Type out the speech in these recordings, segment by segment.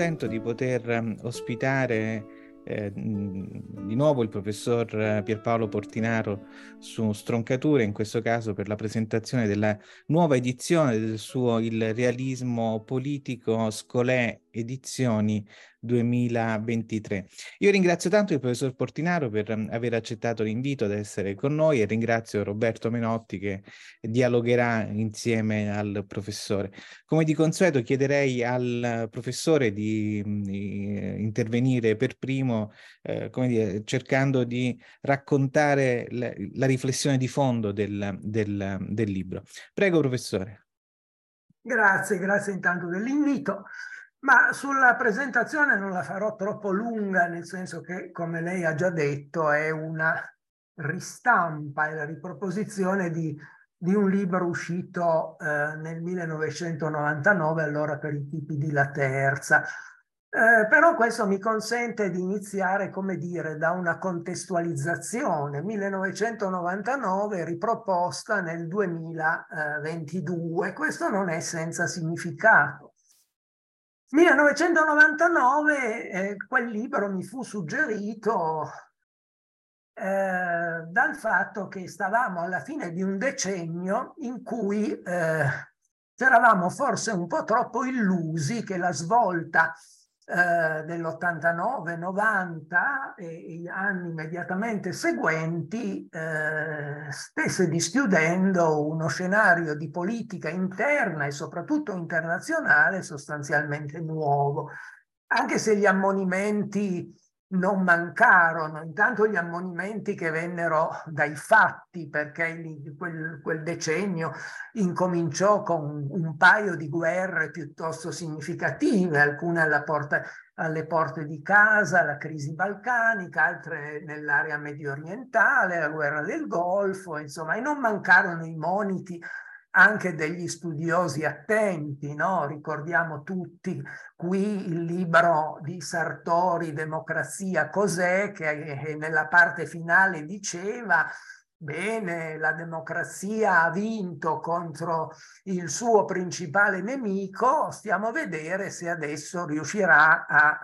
contento di poter ospitare di nuovo il professor Pierpaolo Portinaro su Stroncature, in questo caso per la presentazione della nuova edizione del suo Il realismo politico, Scolè Edizioni 2023. Io ringrazio tanto il professor Portinaro per aver accettato l'invito ad essere con noi e ringrazio Roberto Menotti che dialogherà insieme al professore. Come di consueto chiederei al professore di intervenire per primo, come dire, cercando di raccontare la riflessione di fondo del libro. Prego, professore. Grazie intanto dell'invito. Ma sulla presentazione non la farò troppo lunga, nel senso che, come lei ha già detto, è una ristampa e la riproposizione di un libro uscito nel 1999, allora per i tipi di La Terza. Però questo mi consente di iniziare, come dire, da una contestualizzazione. 1999 riproposta nel 2022. Questo non è senza significato. 1999, quel libro mi fu suggerito dal fatto che stavamo alla fine di un decennio in cui eravamo forse un po' troppo illusi che la svolta dell'89-90 e gli anni immediatamente seguenti stesse dischiudendo uno scenario di politica interna e soprattutto internazionale sostanzialmente nuovo, anche se gli ammonimenti non mancarono. Intanto gli ammonimenti che vennero dai fatti, perché quel decennio incominciò con un paio di guerre piuttosto significative, alcune alle porte di casa, la crisi balcanica, altre nell'area medio orientale, la guerra del Golfo, insomma, e non mancarono i moniti anche degli studiosi attenti, no? Ricordiamo tutti qui il libro di Sartori, Democrazia cos'è, che nella parte finale diceva: bene, la democrazia ha vinto contro il suo principale nemico, stiamo a vedere se adesso riuscirà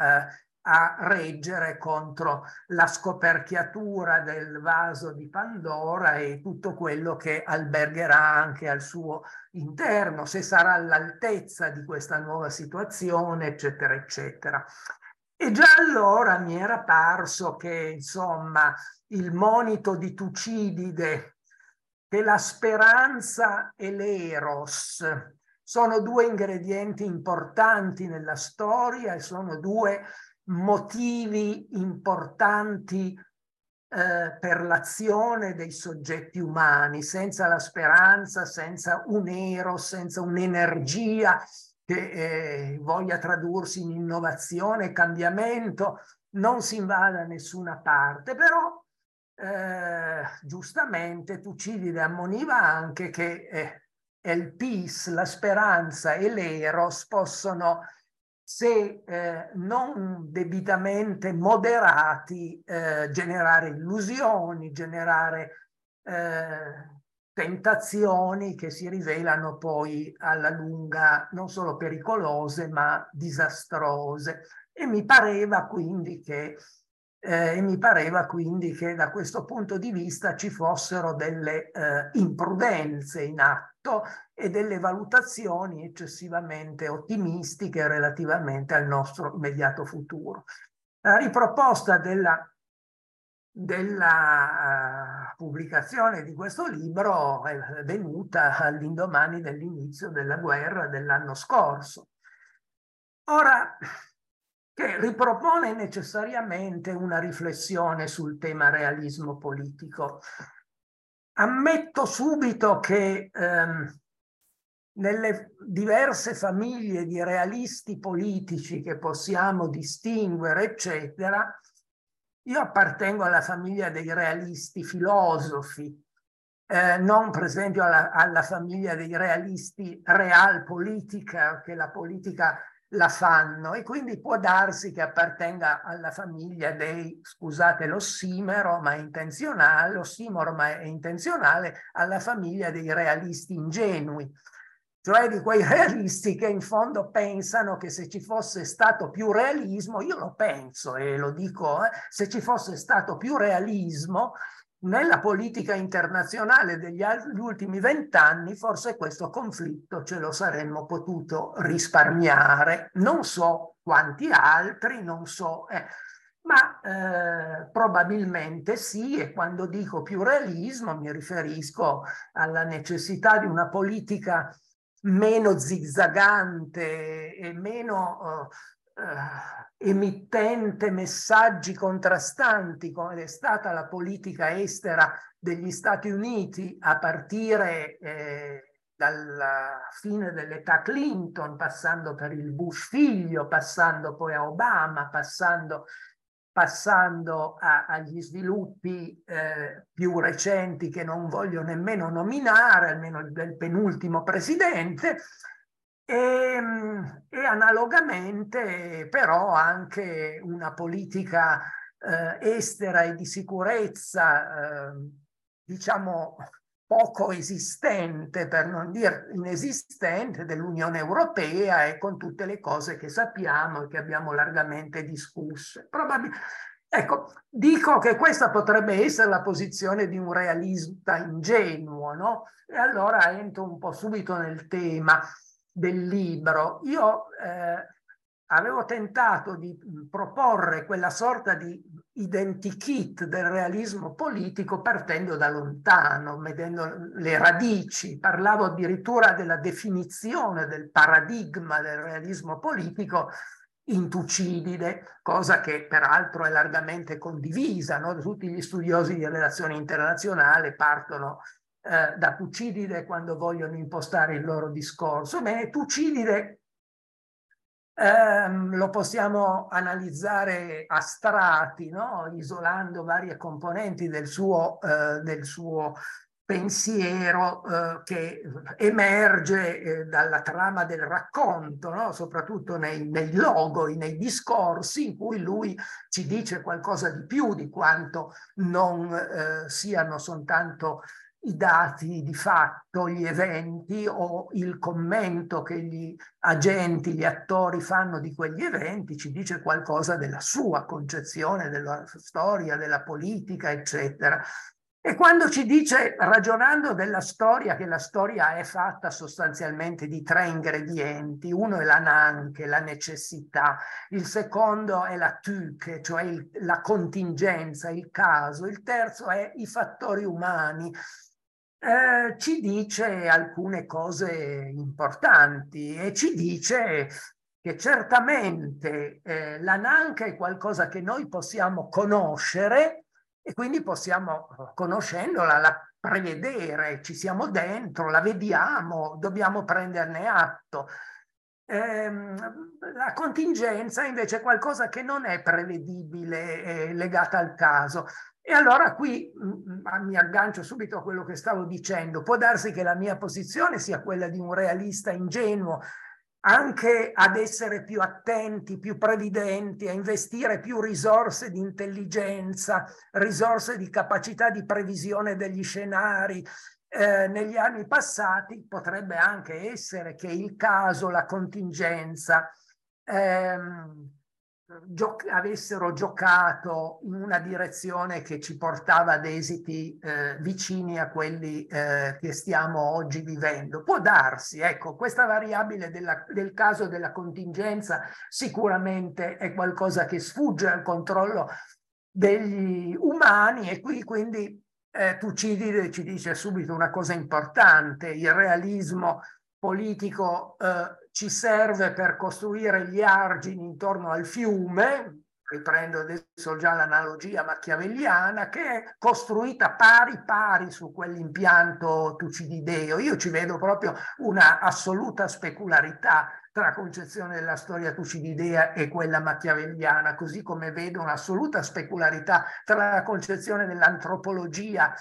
a reggere contro la scoperchiatura del vaso di Pandora e tutto quello che albergherà anche al suo interno, se sarà all'altezza di questa nuova situazione, eccetera, eccetera. E già allora mi era parso che, insomma, il monito di Tucidide, che la speranza e l'eros sono due ingredienti importanti nella storia e sono due motivi importanti per l'azione dei soggetti umani. Senza la speranza, senza un eros, senza un'energia che voglia tradursi in innovazione e cambiamento, non si va da nessuna parte. Però giustamente Tucidide ammoniva anche che il peace, la speranza e l'eros possono, se non debitamente moderati, generare illusioni, generare tentazioni che si rivelano poi alla lunga non solo pericolose ma disastrose. E mi pareva quindi che da questo punto di vista ci fossero delle imprudenze in atto e delle valutazioni eccessivamente ottimistiche relativamente al nostro immediato futuro. La riproposta della pubblicazione di questo libro è venuta all'indomani dell'inizio della guerra dell'anno scorso. Ora, che ripropone necessariamente una riflessione sul tema realismo politico. Ammetto subito che nelle diverse famiglie di realisti politici che possiamo distinguere, eccetera, io appartengo alla famiglia dei realisti filosofi, non per esempio alla famiglia dei realisti realpolitica, che la politica la fanno, e quindi può darsi che appartenga alla famiglia dei, scusate l'ossimoro, ma è intenzionale, alla famiglia dei realisti ingenui. cioè di quei realisti che in fondo pensano che se ci fosse stato più realismo, io lo penso e lo dico, se ci fosse stato più realismo nella politica internazionale degli ultimi 20 anni, forse questo conflitto ce lo saremmo potuto risparmiare. Non so quanti altri, non so, ma probabilmente sì, e quando dico più realismo mi riferisco alla necessità di una politica meno zigzagante e meno emittente messaggi contrastanti, come è stata la politica estera degli Stati Uniti a partire dalla fine dell'età Clinton, passando per il Bush figlio, passando poi a Obama, passando agli sviluppi più recenti che non voglio nemmeno nominare, almeno del penultimo presidente, e analogamente però anche una politica estera e di sicurezza, diciamo, poco esistente, per non dire inesistente, dell'Unione Europea, e con tutte le cose che sappiamo e che abbiamo largamente discusse. Ecco, dico che questa potrebbe essere la posizione di un realista ingenuo, no? E allora entro un po' subito nel tema del libro. Io avevo tentato di proporre quella sorta di identikit del realismo politico partendo da lontano, vedendo le radici. Parlavo addirittura della definizione del paradigma del realismo politico in Tucidide, cosa che peraltro è largamente condivisa, no? Tutti gli studiosi di relazioni internazionali partono da Tucidide quando vogliono impostare il loro discorso. Bene, Tucidide lo possiamo analizzare a strati, no? Isolando varie componenti del suo pensiero che emerge dalla trama del racconto, no? Soprattutto nei logoi, nei discorsi, in cui lui ci dice qualcosa di più di quanto non siano soltanto i dati di fatto, gli eventi o il commento che gli agenti, gli attori fanno di quegli eventi, ci dice qualcosa della sua concezione della storia, della politica, eccetera. E quando ci dice, ragionando della storia, che la storia è fatta sostanzialmente di 3 ingredienti, uno è la nanche, la necessità, il secondo è la tuche, cioè la contingenza, il caso, il terzo è i fattori umani, ci dice alcune cose importanti e ci dice che certamente la nanca è qualcosa che noi possiamo conoscere e quindi possiamo, conoscendola, la prevedere, ci siamo dentro, la vediamo, dobbiamo prenderne atto. La contingenza invece è qualcosa che non è prevedibile, legata al caso. E allora qui mi aggancio subito a quello che stavo dicendo. Può darsi che la mia posizione sia quella di un realista ingenuo, anche ad essere più attenti, più previdenti, a investire più risorse di intelligenza, risorse di capacità di previsione degli scenari. Negli anni passati potrebbe anche essere che il caso, la contingenza, avessero giocato in una direzione che ci portava ad esiti vicini a quelli che stiamo oggi vivendo. Può darsi, ecco, questa variabile del caso della contingenza sicuramente è qualcosa che sfugge al controllo degli umani, e qui quindi Tucidide ci dice subito una cosa importante: il realismo politico ci serve per costruire gli argini intorno al fiume, riprendo adesso già l'analogia machiavelliana, che è costruita pari pari su quell'impianto tucidideo. Io ci vedo proprio una assoluta specularità tra la concezione della storia tucididea e quella machiavelliana, così come vedo un'assoluta specularità tra la concezione dell'antropologia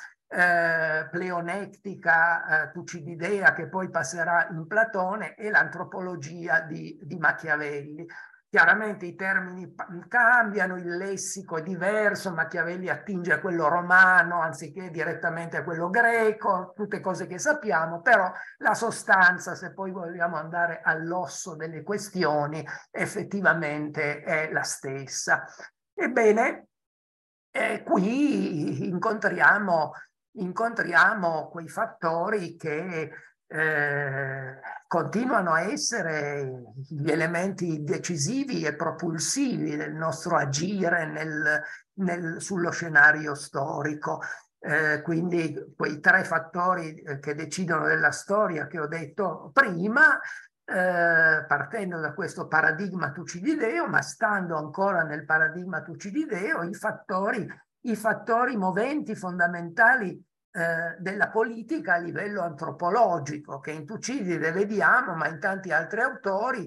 pleonectica tucididea, che poi passerà in Platone, e l'antropologia di Machiavelli. Chiaramente i termini cambiano, il lessico è diverso, Machiavelli attinge a quello romano anziché direttamente a quello greco, tutte cose che sappiamo, però la sostanza, se poi vogliamo andare all'osso delle questioni, effettivamente è la stessa. Ebbene, qui incontriamo quei fattori che continuano a essere gli elementi decisivi e propulsivi del nostro agire sullo scenario storico. Quindi quei tre fattori che decidono della storia che ho detto prima, partendo da questo paradigma Tucidideo, ma stando ancora nel paradigma Tucidideo, i fattori moventi fondamentali della politica a livello antropologico, che in Tucidide vediamo, ma in tanti altri autori,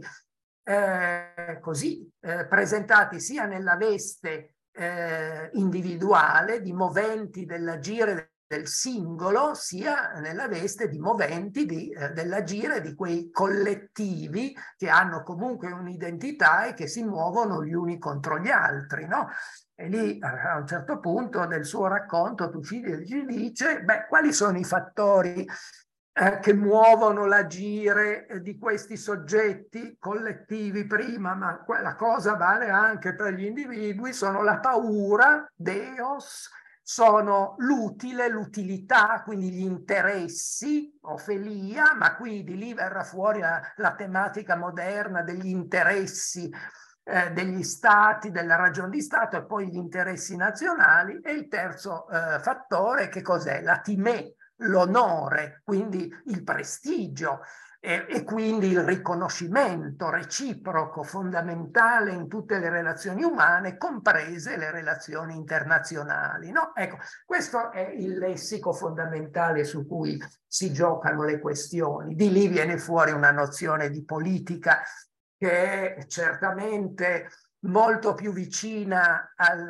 presentati sia nella veste individuale di moventi dell'agire del singolo, sia nella veste di moventi dell'agire di quei collettivi che hanno comunque un'identità e che si muovono gli uni contro gli altri, no? E lì a un certo punto del suo racconto Tucidide ci dice, beh, quali sono i fattori che muovono l'agire di questi soggetti collettivi prima, ma la cosa vale anche per gli individui, sono la paura, Deos, sono l'utile, l'utilità, quindi gli interessi, Ofelia, ma qui di lì verrà fuori la tematica moderna degli interessi degli stati, della ragione di Stato e poi gli interessi nazionali. E il terzo fattore, che cos'è? La timè, l'onore, quindi il prestigio e quindi il riconoscimento reciproco fondamentale in tutte le relazioni umane, comprese le relazioni internazionali. No? Ecco, questo è il lessico fondamentale su cui si giocano le questioni. Di lì viene fuori una nozione di politica che è certamente molto più vicina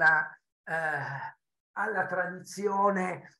alla tradizione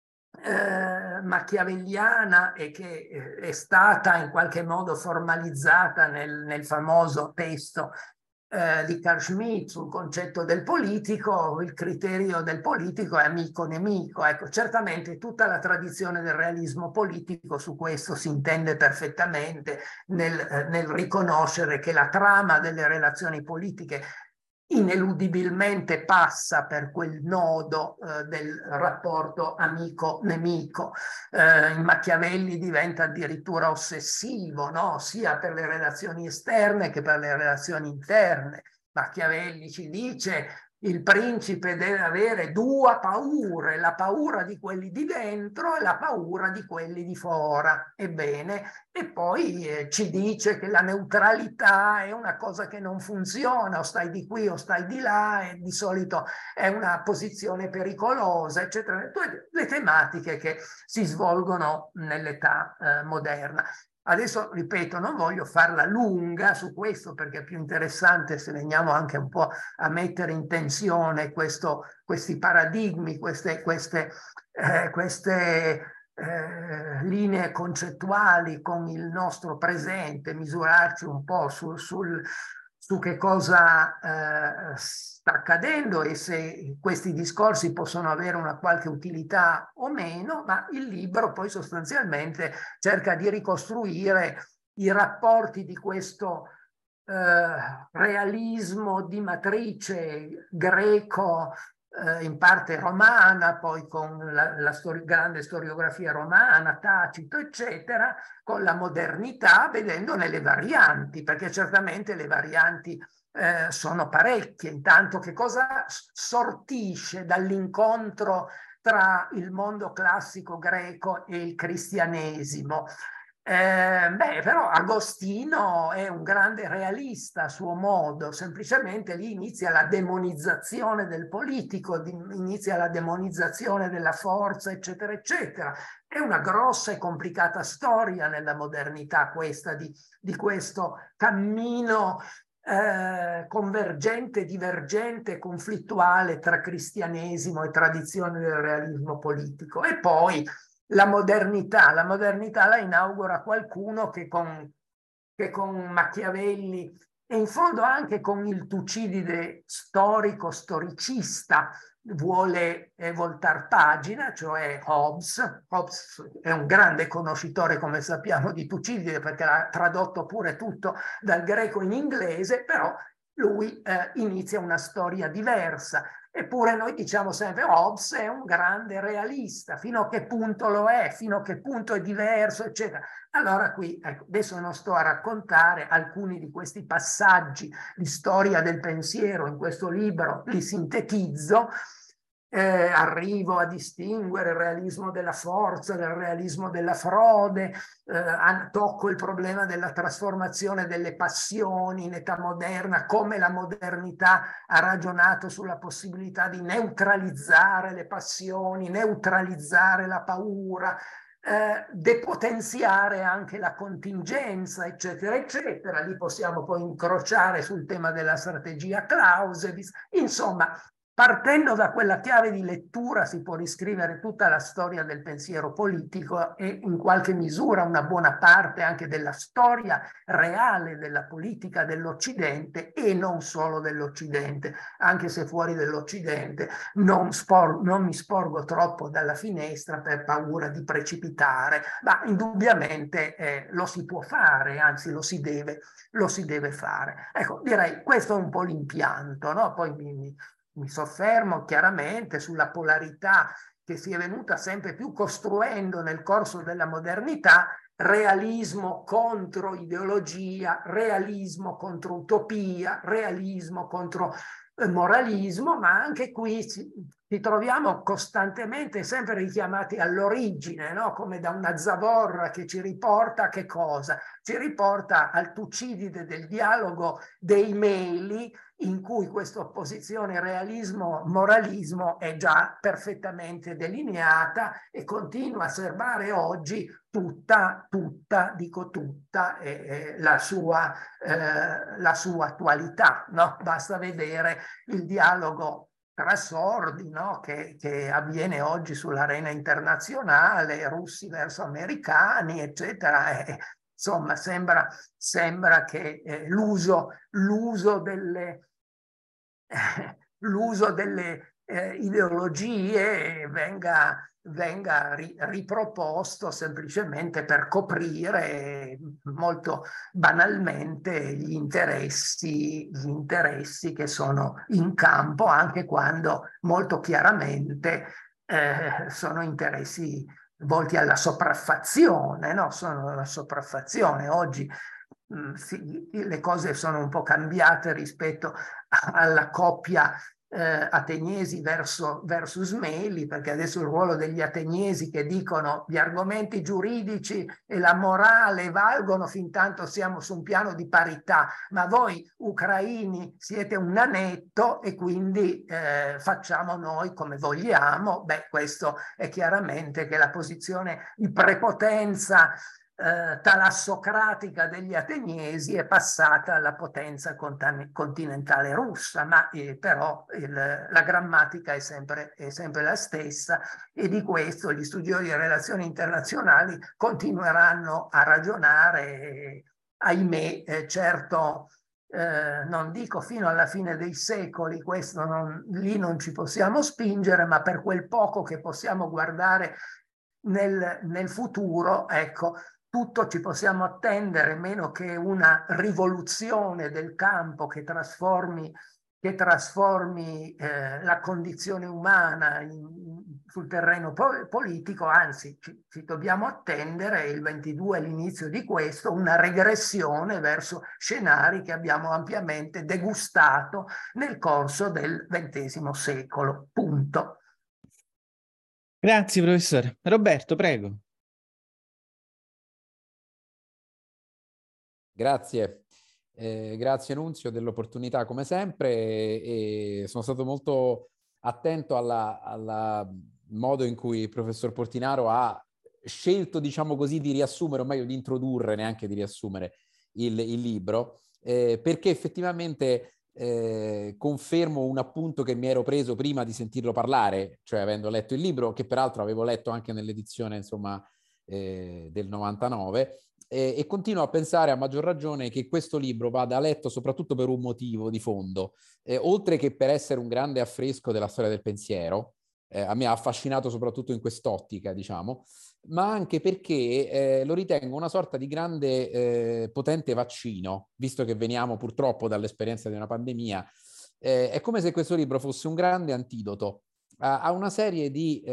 machiavelliana e che è stata in qualche modo formalizzata nel famoso testo di Carl Schmitt sul concetto del politico. Il criterio del politico è amico-nemico. Ecco, certamente tutta la tradizione del realismo politico su questo si intende perfettamente nel riconoscere che la trama delle relazioni politiche ineludibilmente passa per quel nodo del rapporto amico-nemico. In Machiavelli diventa addirittura ossessivo, no? Sia per le relazioni esterne che per le relazioni interne. Machiavelli ci dice il principe deve avere due paure, la paura di quelli di dentro e la paura di quelli di fuori. Ebbene, e poi ci dice che la neutralità è una cosa che non funziona, o stai di qui o stai di là, e di solito è una posizione pericolosa, eccetera. Tutte le tematiche che si svolgono nell'età moderna. Adesso, ripeto, non voglio farla lunga su questo perché è più interessante se veniamo anche un po' a mettere in tensione questi paradigmi, queste linee concettuali con il nostro presente, misurarci un po' su che cosa sta accadendo e se questi discorsi possono avere una qualche utilità o meno, ma il libro poi sostanzialmente cerca di ricostruire i rapporti di questo realismo di matrice greco, in parte romana, poi con la grande storiografia romana, Tacito, eccetera, con la modernità, vedendone le varianti, perché certamente le varianti sono parecchie. Intanto, che cosa sortisce dall'incontro tra il mondo classico greco e il cristianesimo? Però Agostino è un grande realista a suo modo, semplicemente lì inizia la demonizzazione del politico, inizia la demonizzazione della forza, eccetera, eccetera. È una grossa e complicata storia nella modernità questa di questo cammino convergente, divergente, conflittuale tra cristianesimo e tradizione del realismo politico. E poi la modernità la inaugura qualcuno che con Machiavelli e in fondo anche con il Tucidide storico, storicista, vuole voltar pagina, cioè Hobbes. Hobbes è un grande conoscitore, come sappiamo, di Tucidide, perché l'ha tradotto pure tutto dal greco in inglese, però lui inizia una storia diversa. Eppure noi diciamo sempre Hobbes è un grande realista, fino a che punto lo è, fino a che punto è diverso, eccetera. Allora qui, ecco, adesso non sto a raccontare alcuni di questi passaggi di storia del pensiero in questo libro, li sintetizzo, arrivo a distinguere il realismo della forza dal realismo della frode, tocco il problema della trasformazione delle passioni in età moderna, come la modernità ha ragionato sulla possibilità di neutralizzare le passioni, neutralizzare la paura, depotenziare anche la contingenza, eccetera, eccetera. Lì possiamo poi incrociare sul tema della strategia Clausewitz. Insomma, partendo da quella chiave di lettura si può riscrivere tutta la storia del pensiero politico e in qualche misura una buona parte anche della storia reale della politica dell'Occidente e non solo dell'Occidente, anche se fuori dell'Occidente non mi sporgo troppo dalla finestra per paura di precipitare, ma indubbiamente lo si può fare, anzi lo si deve fare. Ecco, direi questo è un po' l'impianto, no? Poi mi soffermo chiaramente sulla polarità che si è venuta sempre più costruendo nel corso della modernità, realismo contro ideologia, realismo contro utopia, realismo contro moralismo, ma anche qui ci troviamo costantemente sempre richiamati all'origine, no? Come da una zavorra che ci riporta a che cosa? Ci riporta al Tucidide del dialogo dei Meli, in cui questa opposizione realismo-moralismo è già perfettamente delineata e continua a serbare oggi dico tutta, la sua attualità. No? Basta vedere il dialogo tra sordi, no? che avviene oggi sull'arena internazionale, russi verso americani, eccetera. Insomma, sembra che l'uso delle ideologie venga riproposto semplicemente per coprire molto banalmente gli interessi che sono in campo, anche quando molto chiaramente sono interessi volti alla sopraffazione, no? Sono la sopraffazione. Oggi le cose sono un po' cambiate rispetto alla coppia ateniesi versus Meli, perché adesso il ruolo degli ateniesi che dicono gli argomenti giuridici e la morale valgono fin tanto siamo su un piano di parità, ma voi ucraini siete un nanetto e quindi facciamo noi come vogliamo. Beh, questo è chiaramente che la posizione di prepotenza talassocratica degli ateniesi è passata alla potenza continentale russa, ma però la grammatica è sempre la stessa e di questo gli studiosi di relazioni internazionali continueranno a ragionare, ahimè, certo. Non dico fino alla fine dei secoli, lì non ci possiamo spingere, ma per quel poco che possiamo guardare nel futuro, ecco, tutto ci possiamo attendere, meno che una rivoluzione del campo che trasformi la condizione umana sul terreno politico, anzi ci dobbiamo attendere, il 22 è l'inizio di questo, una regressione verso scenari che abbiamo ampiamente degustato nel corso del XX secolo. Punto. Grazie, professore. Roberto, prego. Grazie. Grazie Nunzio dell'opportunità come sempre e sono stato molto attento al modo in cui il professor Portinaro ha scelto, diciamo così, di riassumere, o meglio di introdurre, neanche di riassumere il libro, perché effettivamente confermo un appunto che mi ero preso prima di sentirlo parlare, cioè avendo letto il libro, che peraltro avevo letto anche nell'edizione, insomma, del 99, e continuo a pensare a maggior ragione che questo libro vada letto soprattutto per un motivo di fondo, oltre che per essere un grande affresco della storia del pensiero. A me ha affascinato soprattutto in quest'ottica, diciamo, ma anche perché lo ritengo una sorta di grande potente vaccino, visto che veniamo purtroppo dall'esperienza di una pandemia. È come se questo libro fosse un grande antidoto a una serie di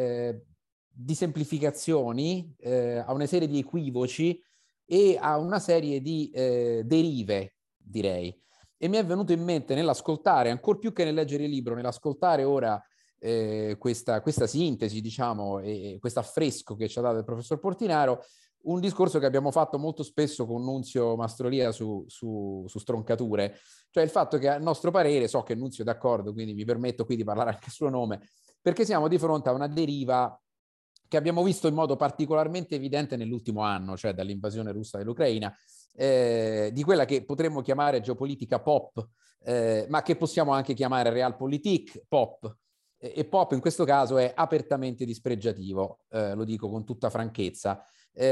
semplificazioni, a una serie di equivoci e a una serie di derive, direi. E mi è venuto in mente nell'ascoltare, ancor più che nel leggere il libro, nell'ascoltare ora questa sintesi, diciamo, e questo affresco che ci ha dato il professor Portinaro, un discorso che abbiamo fatto molto spesso con Nunzio Mastrolia su Stroncature, cioè il fatto che a nostro parere, so che Nunzio è d'accordo, quindi mi permetto qui di parlare anche a suo nome, perché siamo di fronte a una deriva che abbiamo visto in modo particolarmente evidente nell'ultimo anno, cioè dall'invasione russa dell'Ucraina, di quella che potremmo chiamare geopolitica pop, ma che possiamo anche chiamare realpolitik pop. E pop in questo caso è apertamente dispregiativo, lo dico con tutta franchezza.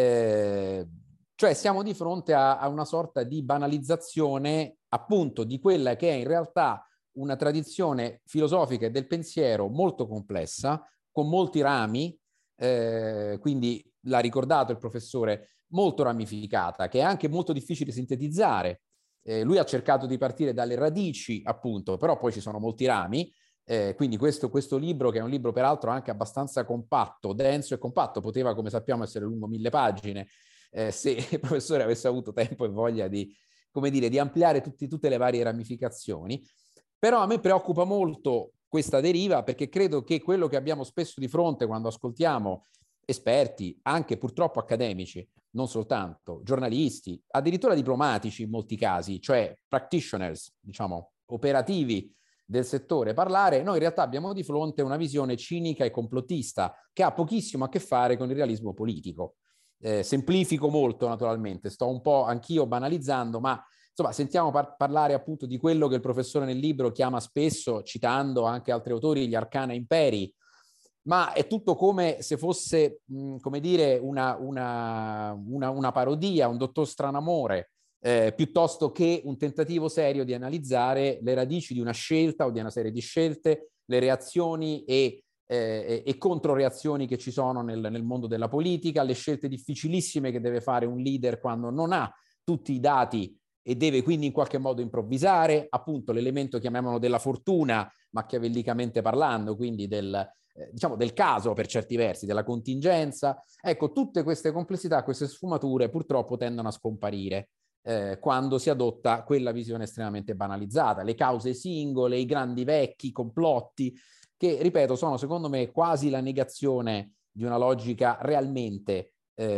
Cioè siamo di fronte a una sorta di banalizzazione appunto di quella che è in realtà una tradizione filosofica e del pensiero molto complessa, con molti rami, quindi l'ha ricordato il professore, molto ramificata, che è anche molto difficile sintetizzare. Lui ha cercato di partire dalle radici, appunto, però poi ci sono molti rami. Quindi questo libro, che è un libro peraltro anche abbastanza compatto, denso e compatto, poteva, come sappiamo, essere lungo 1000 pagine, se il professore avesse avuto tempo e voglia di, come dire, di ampliare tutte le varie ramificazioni. Però a me preoccupa molto questa deriva, perché credo che quello che abbiamo spesso di fronte quando ascoltiamo esperti, anche purtroppo accademici, non soltanto, giornalisti, addirittura diplomatici in molti casi, cioè practitioners, diciamo, operativi del settore parlare, noi in realtà abbiamo di fronte una visione cinica e complottista che ha pochissimo a che fare con il realismo politico. Semplifico molto naturalmente, sto un po' anch'io banalizzando, ma insomma sentiamo parlare appunto di quello che il professore nel libro chiama spesso, citando anche altri autori, gli arcana imperi, ma è tutto come se fosse, come dire, una parodia, un dottor Stranamore, piuttosto che un tentativo serio di analizzare le radici di una scelta o di una serie di scelte, le reazioni e controreazioni che ci sono nel mondo della politica, le scelte difficilissime che deve fare un leader quando non ha tutti i dati e deve quindi in qualche modo improvvisare, appunto l'elemento, chiamiamolo, della fortuna, machiavellicamente parlando, quindi diciamo del caso per certi versi, della contingenza. Ecco, tutte queste complessità, queste sfumature purtroppo tendono a scomparire quando si adotta quella visione estremamente banalizzata, le cause singole, i grandi vecchi complotti, che, ripeto, sono secondo me quasi la negazione di una logica realmente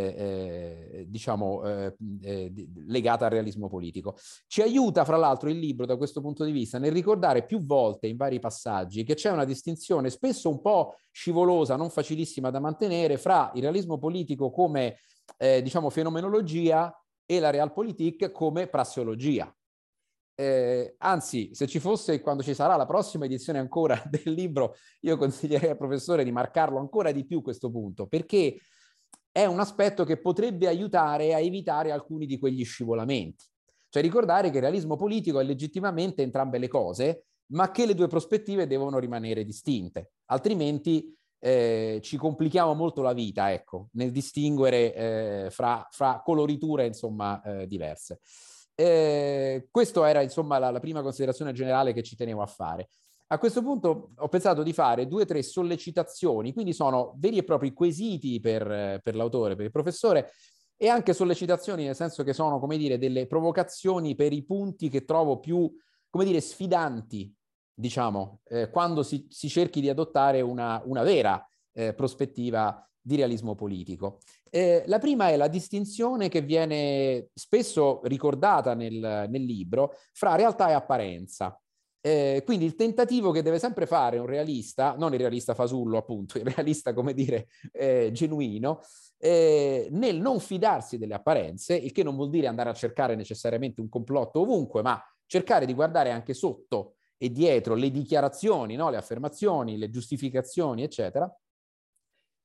diciamo legata al realismo politico. Ci aiuta fra l'altro il libro da questo punto di vista nel ricordare più volte in vari passaggi che c'è una distinzione spesso un po' scivolosa, non facilissima da mantenere, fra il realismo politico come diciamo fenomenologia e la realpolitik come prassiologia. Anzi, se ci fosse, quando ci sarà la prossima edizione ancora del libro, io consiglierei al professore di marcarlo ancora di più questo punto, perché è un aspetto che potrebbe aiutare a evitare alcuni di quegli scivolamenti. Cioè ricordare che il realismo politico è legittimamente entrambe le cose, ma che le due prospettive devono rimanere distinte, altrimenti ci complichiamo molto la vita, ecco, nel distinguere fra coloriture, insomma, diverse. Questa era, insomma, la prima considerazione generale che ci tenevo a fare. A questo punto ho pensato di fare 2 o 3 sollecitazioni, quindi sono veri e propri quesiti per l'autore, per il professore, e anche sollecitazioni nel senso che sono, come dire, delle provocazioni per i punti che trovo più, come dire, sfidanti, diciamo, quando si cerchi di adottare una vera prospettiva di realismo politico. La prima è la distinzione che viene spesso ricordata nel libro fra realtà e apparenza. Quindi il tentativo che deve sempre fare un realista, non il realista fasullo appunto, il realista, come dire, genuino, nel non fidarsi delle apparenze, il che non vuol dire andare a cercare necessariamente un complotto ovunque, ma cercare di guardare anche sotto e dietro le dichiarazioni, no? Le affermazioni, le giustificazioni, eccetera,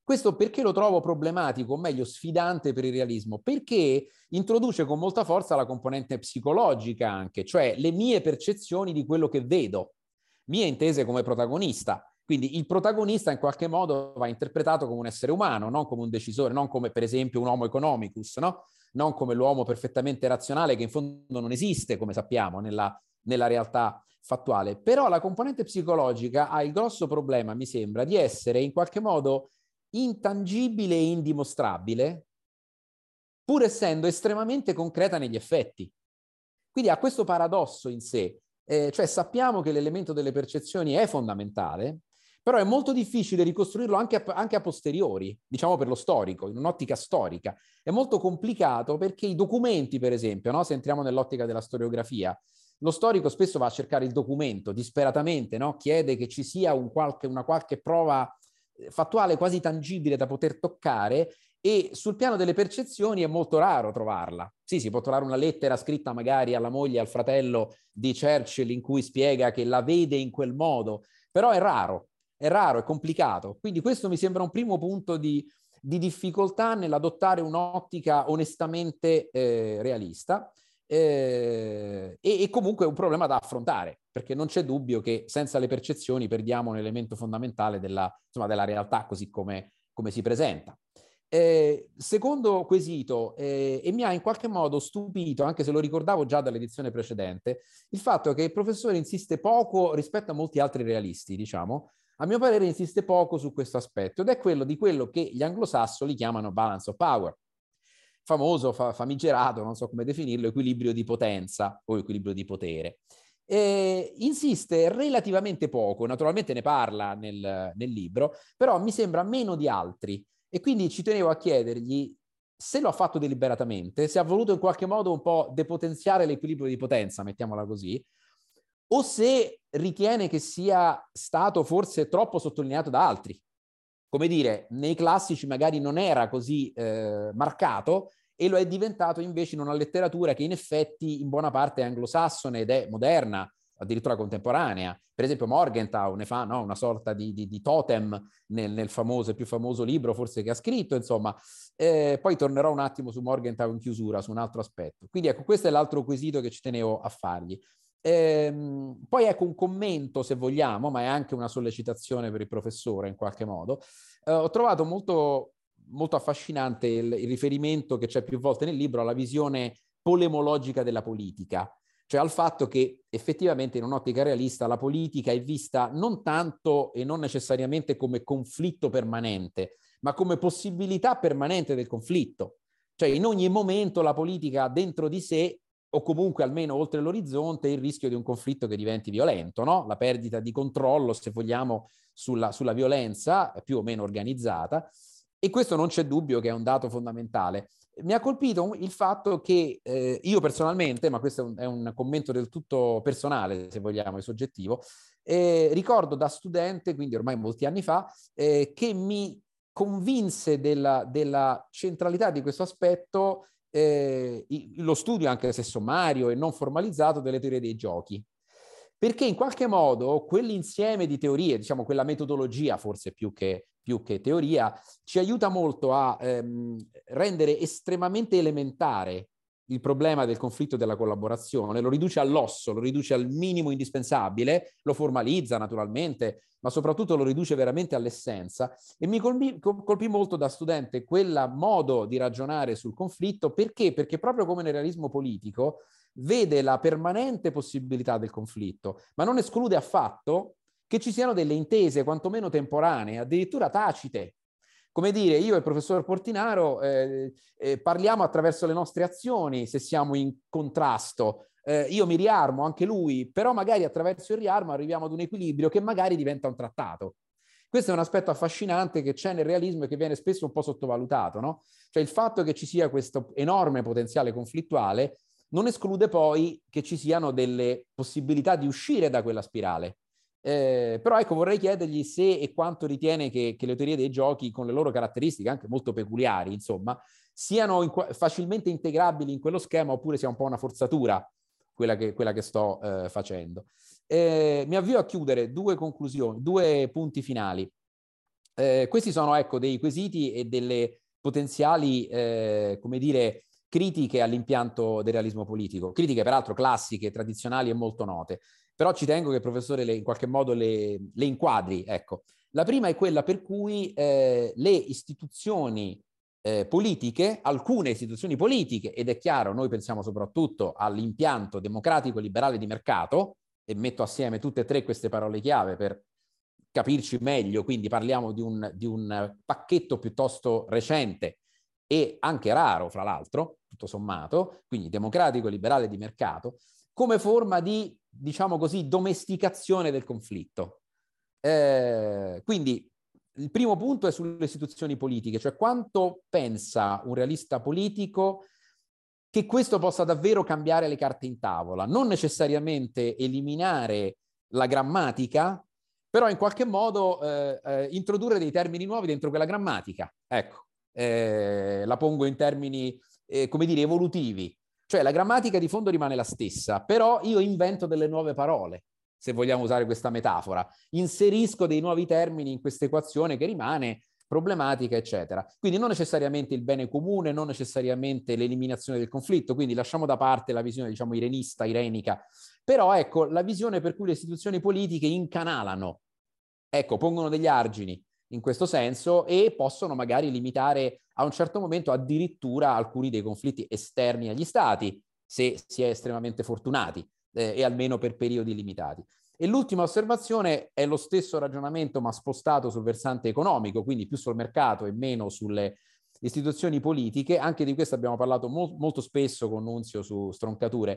Questo perché lo trovo problematico, o meglio sfidante per il realismo? Perché introduce con molta forza la componente psicologica anche, cioè le mie percezioni di quello che vedo, mie intese come protagonista. Quindi il protagonista in qualche modo va interpretato come un essere umano, non come un decisore, non come per esempio un homo economicus, no? Non come l'uomo perfettamente razionale che in fondo non esiste, come sappiamo, nella realtà fattuale. Però la componente psicologica ha il grosso problema, mi sembra, di essere in qualche modo intangibile e indimostrabile, pur essendo estremamente concreta negli effetti. Quindi ha questo paradosso in sé, cioè sappiamo che l'elemento delle percezioni è fondamentale, però è molto difficile ricostruirlo anche a posteriori, diciamo per lo storico, in un'ottica storica. È molto complicato perché i documenti, per esempio, no? Se entriamo nell'ottica della storiografia, lo storico spesso va a cercare il documento disperatamente, no? Chiede che ci sia una qualche prova fattuale quasi tangibile da poter toccare, e sul piano delle percezioni è molto raro trovarla. Sì, si può trovare una lettera scritta magari alla moglie e al fratello di Churchill in cui spiega che la vede in quel modo, però è raro, è complicato. Quindi questo mi sembra un primo punto di difficoltà nell'adottare un'ottica onestamente realista. E comunque è un problema da affrontare, perché non c'è dubbio che senza le percezioni perdiamo un elemento fondamentale della realtà così come si presenta. Secondo quesito, e mi ha in qualche modo stupito, anche se lo ricordavo già dall'edizione precedente, il fatto che il professore insiste poco rispetto a molti altri realisti, diciamo, a mio parere insiste poco su questo aspetto, ed è quello di quello che gli anglosassoni chiamano balance of power. Famoso, famigerato, non so come definirlo, equilibrio di potenza o equilibrio di potere. Insiste relativamente poco, naturalmente ne parla nel libro, però mi sembra meno di altri, e quindi ci tenevo a chiedergli se lo ha fatto deliberatamente, se ha voluto in qualche modo un po' depotenziare l'equilibrio di potenza, mettiamola così, o se ritiene che sia stato forse troppo sottolineato da altri. Come dire, nei classici magari non era così marcato, e lo è diventato invece in una letteratura che in effetti in buona parte è anglosassone ed è moderna, addirittura contemporanea. Per esempio Morgenthau ne fa, no, una sorta di totem nel famoso, più famoso libro forse che ha scritto, insomma. Poi tornerò un attimo su Morgenthau in chiusura, su un altro aspetto. Quindi ecco, questo è l'altro quesito che ci tenevo a fargli. Poi ecco un commento, se vogliamo, ma è anche una sollecitazione per il professore in qualche modo. Ho trovato molto, molto affascinante il riferimento che c'è più volte nel libro alla visione polemologica della politica, cioè al fatto che effettivamente in un'ottica realista la politica è vista non tanto e non necessariamente come conflitto permanente, ma come possibilità permanente del conflitto. Cioè in ogni momento la politica ha dentro di sé, o comunque almeno oltre l'orizzonte, il rischio di un conflitto che diventi violento, no? La perdita di controllo, se vogliamo, sulla violenza più o meno organizzata, e questo non c'è dubbio che è un dato fondamentale. Mi ha colpito il fatto che io personalmente, ma questo è un commento del tutto personale, se vogliamo, e soggettivo, ricordo da studente, quindi ormai molti anni fa, che mi convinse della centralità di questo aspetto lo studio, anche se sommario e non formalizzato, delle teorie dei giochi. Perché in qualche modo quell'insieme di teorie, diciamo quella metodologia forse più che teoria, ci aiuta molto a rendere estremamente elementare il problema del conflitto e della collaborazione, lo riduce all'osso, lo riduce al minimo indispensabile, lo formalizza naturalmente, ma soprattutto lo riduce veramente all'essenza. E mi colpì molto da studente quel modo di ragionare sul conflitto. Perché? Perché proprio come nel realismo politico vede la permanente possibilità del conflitto, ma non esclude affatto che ci siano delle intese, quantomeno temporanee, addirittura tacite. Come dire, io e il professor Portinaro parliamo attraverso le nostre azioni, se siamo in contrasto. Io mi riarmo, anche lui, però magari attraverso il riarmo arriviamo ad un equilibrio che magari diventa un trattato. Questo è un aspetto affascinante che c'è nel realismo e che viene spesso un po' sottovalutato, no? Cioè il fatto che ci sia questo enorme potenziale conflittuale non esclude poi che ci siano delle possibilità di uscire da quella spirale. Però ecco, vorrei chiedergli se e quanto ritiene che le teorie dei giochi, con le loro caratteristiche anche molto peculiari, insomma, siano facilmente integrabili in quello schema, oppure sia un po' una forzatura quella che sto facendo. Mi avvio a chiudere, due conclusioni, due punti finali. Questi sono, ecco, dei quesiti e delle potenziali, come dire, critiche all'impianto del realismo politico, critiche peraltro classiche, tradizionali e molto note, però ci tengo che il professore in qualche modo le inquadri, ecco. La prima è quella per cui le istituzioni politiche, alcune istituzioni politiche, ed è chiaro, noi pensiamo soprattutto all'impianto democratico liberale di mercato, e metto assieme tutte e tre queste parole chiave per capirci meglio, quindi parliamo di un pacchetto piuttosto recente e anche raro, fra l'altro, tutto sommato, quindi democratico liberale di mercato, come forma di, diciamo così, domesticazione del conflitto. Quindi il primo punto è sulle istituzioni politiche, cioè quanto pensa un realista politico che questo possa davvero cambiare le carte in tavola, non necessariamente eliminare la grammatica, però in qualche modo introdurre dei termini nuovi dentro quella grammatica. Ecco, la pongo in termini, come dire, evolutivi. Cioè la grammatica di fondo rimane la stessa, però io invento delle nuove parole, se vogliamo usare questa metafora. Inserisco dei nuovi termini in questa equazione che rimane problematica, eccetera. Quindi non necessariamente il bene comune, non necessariamente l'eliminazione del conflitto, quindi lasciamo da parte la visione, diciamo, irenista, irenica, però ecco, la visione per cui le istituzioni politiche incanalano, ecco, pongono degli argini in questo senso e possono magari limitare a un certo momento addirittura alcuni dei conflitti esterni agli stati, se si è estremamente fortunati, e almeno per periodi limitati. E l'ultima osservazione è lo stesso ragionamento ma spostato sul versante economico, quindi più sul mercato e meno sulle istituzioni politiche. Anche di questo abbiamo parlato molto spesso con Nunzio su Stroncature.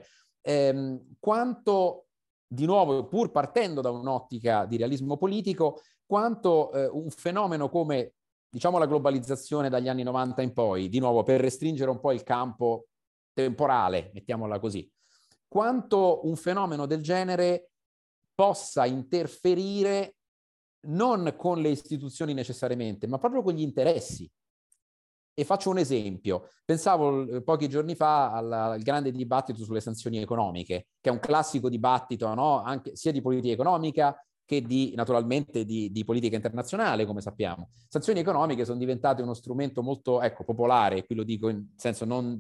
Quanto, di nuovo, pur partendo da un'ottica di realismo politico, quanto un fenomeno come, diciamo, la globalizzazione dagli anni 90 in poi, di nuovo per restringere un po' il campo temporale, mettiamola così, quanto un fenomeno del genere possa interferire non con le istituzioni necessariamente, ma proprio con gli interessi. E faccio un esempio. Pensavo pochi giorni fa al grande dibattito sulle sanzioni economiche, che è un classico dibattito, no? Anche, sia di politica economica che naturalmente di politica internazionale, come sappiamo. Sanzioni economiche sono diventate uno strumento molto, ecco, popolare, qui lo dico in senso non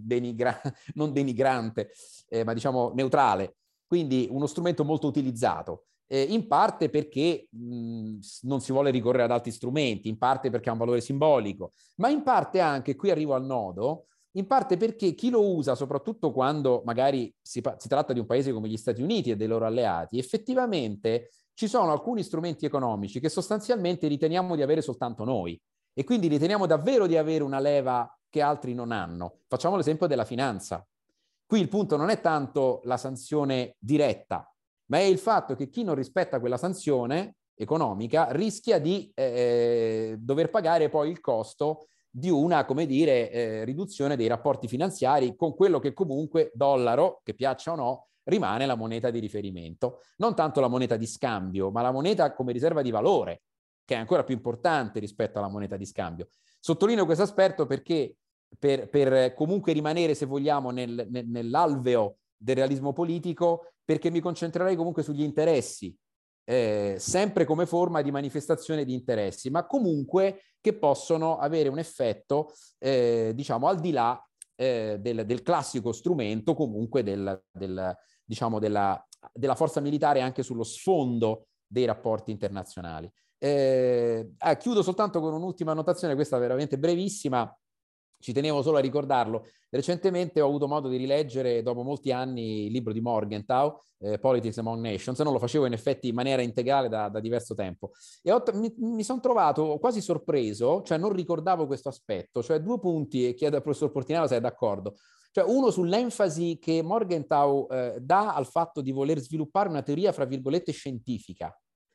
denigrante, ma diciamo neutrale. Quindi uno strumento molto utilizzato. In parte perché non si vuole ricorrere ad altri strumenti, in parte perché ha un valore simbolico, ma in parte anche, qui arrivo al nodo, in parte perché chi lo usa, soprattutto quando magari si tratta di un paese come gli Stati Uniti e dei loro alleati, effettivamente ci sono alcuni strumenti economici che sostanzialmente riteniamo di avere soltanto noi e quindi riteniamo davvero di avere una leva che altri non hanno. Facciamo l'esempio della finanza. Qui il punto non è tanto la sanzione diretta, ma è il fatto che chi non rispetta quella sanzione economica rischia di dover pagare poi il costo di una, come dire, riduzione dei rapporti finanziari con quello che comunque, dollaro, che piaccia o no, rimane la moneta di riferimento. Non tanto la moneta di scambio, ma la moneta come riserva di valore, che è ancora più importante rispetto alla moneta di scambio. Sottolineo questo aspetto perché per comunque rimanere, se vogliamo, nell'alveo del realismo politico, perché mi concentrerei comunque sugli interessi, sempre come forma di manifestazione di interessi, ma comunque che possono avere un effetto, diciamo, al di là del classico strumento, comunque diciamo, della forza militare anche sullo sfondo dei rapporti internazionali. Chiudo soltanto con un'ultima annotazione, questa veramente brevissima. Ci tenevo solo a ricordarlo. Recentemente ho avuto modo di rileggere, dopo molti anni, il libro di Morgenthau, Politics Among Nations. Non lo facevo in effetti in maniera integrale da diverso tempo. E mi sono trovato quasi sorpreso, cioè non ricordavo questo aspetto, cioè due punti, e chiedo al professor Portinaro se è d'accordo. Cioè uno sull'enfasi che Morgenthau dà al fatto di voler sviluppare una teoria, fra virgolette, scientifica.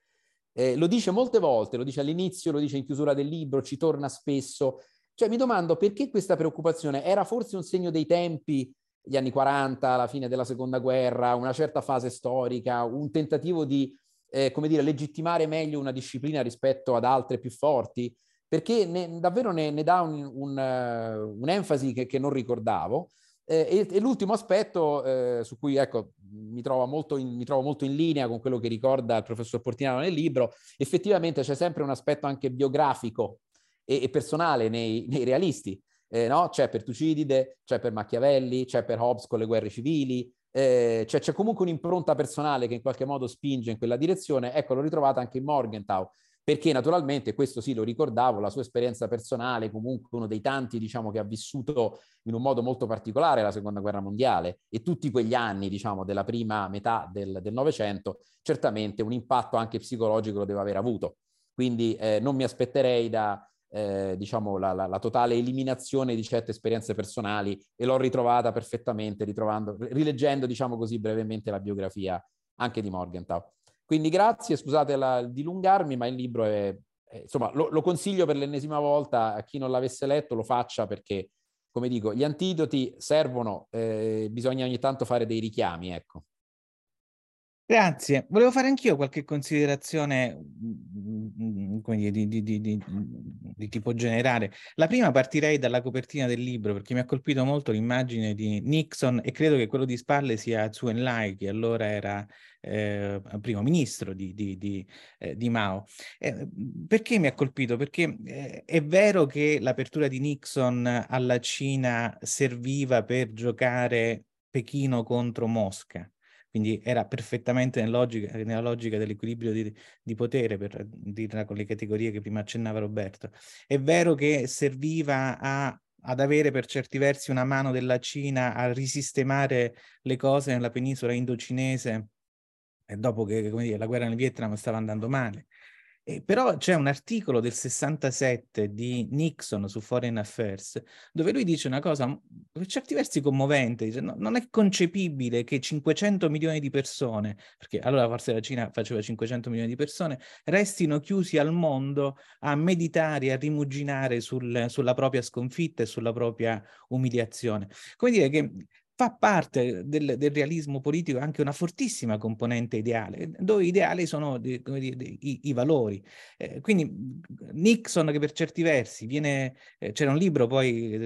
Lo dice molte volte, lo dice all'inizio, lo dice in chiusura del libro, ci torna spesso. Cioè mi domando perché questa preoccupazione era forse un segno dei tempi, gli anni 40, la fine della seconda guerra, una certa fase storica, un tentativo di, come dire, legittimare meglio una disciplina rispetto ad altre più forti, perché davvero ne dà un'enfasi che non ricordavo. E l'ultimo aspetto su cui ecco, mi trovo molto in linea con quello che ricorda il professor Portinaro nel libro, effettivamente c'è sempre un aspetto anche biografico e personale nei realisti. No? C'è per Tucidide, c'è per Machiavelli, c'è per Hobbes con le guerre civili, c'è comunque un'impronta personale che in qualche modo spinge in quella direzione. Ecco, l'ho ritrovata anche in Morgenthau, perché naturalmente, questo sì lo ricordavo, la sua esperienza personale, comunque uno dei tanti, diciamo, che ha vissuto in un modo molto particolare la Seconda Guerra Mondiale e tutti quegli anni, diciamo, della prima metà del Novecento, certamente un impatto anche psicologico lo deve aver avuto. Quindi non mi aspetterei diciamo, la totale eliminazione di certe esperienze personali, e l'ho ritrovata perfettamente rileggendo, diciamo così, brevemente la biografia anche di Morgenthau. Quindi grazie, scusate il dilungarmi, ma il libro insomma, lo consiglio per l'ennesima volta a chi non l'avesse letto, lo faccia, perché, come dico, gli antidoti servono, bisogna ogni tanto fare dei richiami, ecco. Grazie. Volevo fare anch'io qualche considerazione come dire, di tipo generale. La prima, partirei dalla copertina del libro, perché mi ha colpito molto l'immagine di Nixon, e credo che quello di spalle sia Zhou Enlai, che allora era primo ministro di Mao. Perché mi ha colpito? Perché è vero che l'apertura di Nixon alla Cina serviva per giocare Pechino contro Mosca, quindi era perfettamente nella logica dell'equilibrio di potere, per dirla con le categorie che prima accennava Roberto. È vero che serviva ad avere per certi versi una mano della Cina a risistemare le cose nella penisola indocinese, dopo che, come dire, la guerra nel Vietnam stava andando male. Però c'è un articolo del 67 di Nixon su Foreign Affairs, dove lui dice una cosa per certi versi commovente, dice, no, non è concepibile che 500 milioni di persone, perché allora forse la Cina faceva 500 milioni di persone, restino chiusi al mondo a meditare e a rimuginare sulla propria sconfitta e sulla propria umiliazione. Come dire che fa parte del realismo politico anche una fortissima componente ideale, dove ideali sono come dire, i valori. Quindi Nixon, che per certi versi viene... c'era un libro poi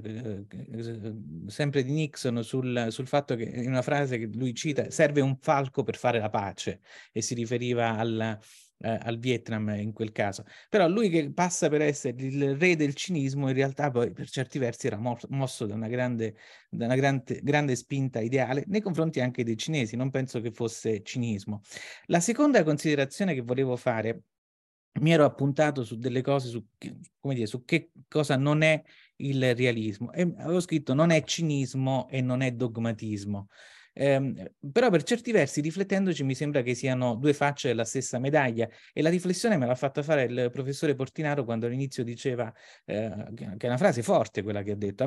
sempre di Nixon sul fatto che, in una frase che lui cita, serve un falco per fare la pace, e si riferiva al Vietnam in quel caso. Però lui, che passa per essere il re del cinismo, in realtà poi per certi versi era mosso da una grande spinta ideale nei confronti anche dei cinesi. Non penso che fosse cinismo. La seconda considerazione che volevo fare, mi ero appuntato su delle cose, come dire, su che cosa non è il realismo, e avevo scritto non è cinismo e non è dogmatismo. Però per certi versi, riflettendoci, mi sembra che siano due facce della stessa medaglia, e la riflessione me l'ha fatta fare il professore Portinaro quando all'inizio diceva, che è una frase forte quella che ha detto,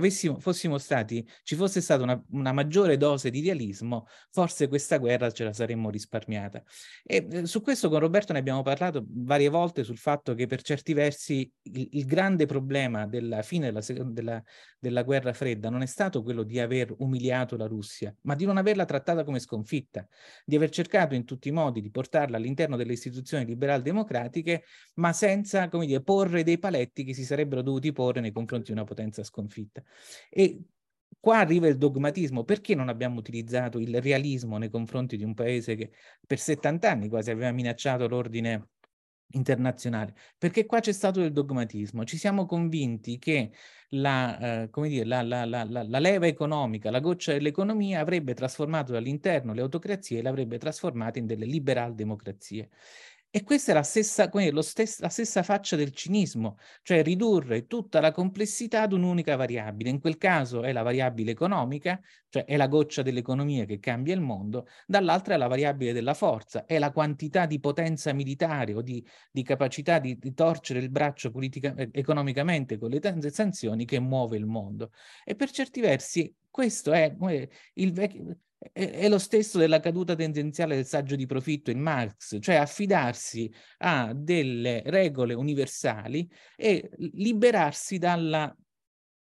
ci fosse stata una maggiore dose di realismo, forse questa guerra ce la saremmo risparmiata. E su questo con Roberto ne abbiamo parlato varie volte, sul fatto che per certi versi il grande problema della fine della guerra fredda non è stato quello di aver umiliato la Russia, ma di non averla trattata come sconfitta, di aver cercato in tutti i modi di portarla all'interno delle istituzioni liberal-democratiche, ma senza, come dire, porre dei paletti che si sarebbero dovuti porre nei confronti di una potenza sconfitta. E qua arriva il dogmatismo. Perché non abbiamo utilizzato il realismo nei confronti di un paese che per 70 anni quasi aveva minacciato l'ordine internazionale? Perché qua c'è stato il dogmatismo. Ci siamo convinti che come dire, la leva economica, la goccia dell'economia, avrebbe trasformato dall'interno le autocrazie e le avrebbe trasformate in delle liberal democrazie. E questa è la stessa faccia del cinismo, cioè ridurre tutta la complessità ad un'unica variabile. In quel caso è la variabile economica, cioè è la goccia dell'economia che cambia il mondo, dall'altra è la variabile della forza, è la quantità di potenza militare o di capacità di torcere il braccio economicamente con le sanzioni che muove il mondo. E per certi versi questo è il vecchio... È lo stesso della caduta tendenziale del saggio di profitto in Marx, cioè affidarsi a delle regole universali e liberarsi dalla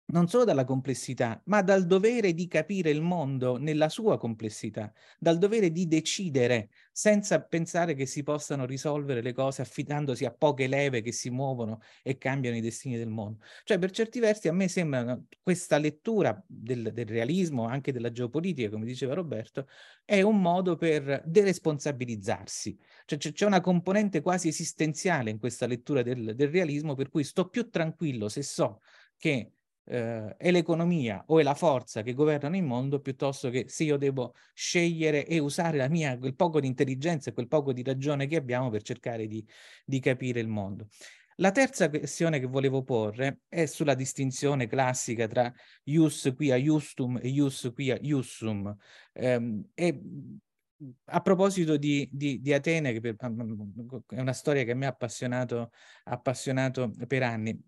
non solo dalla complessità, ma dal dovere di capire il mondo nella sua complessità, dal dovere di decidere senza pensare che si possano risolvere le cose affidandosi a poche leve che si muovono e cambiano i destini del mondo. Cioè, per certi versi a me sembra questa lettura del realismo, anche della geopolitica, come diceva Roberto, è un modo per deresponsabilizzarsi. Cioè, c'è una componente quasi esistenziale in questa lettura del realismo, per cui sto più tranquillo se so che è l'economia o è la forza che governano il mondo, piuttosto che se io devo scegliere e usare quel poco di intelligenza e quel poco di ragione che abbiamo per cercare di capire il mondo. La terza questione che volevo porre è sulla distinzione classica tra ius quia justum e ius quia iussum. E a proposito di Atene, che è una storia che mi ha appassionato per anni,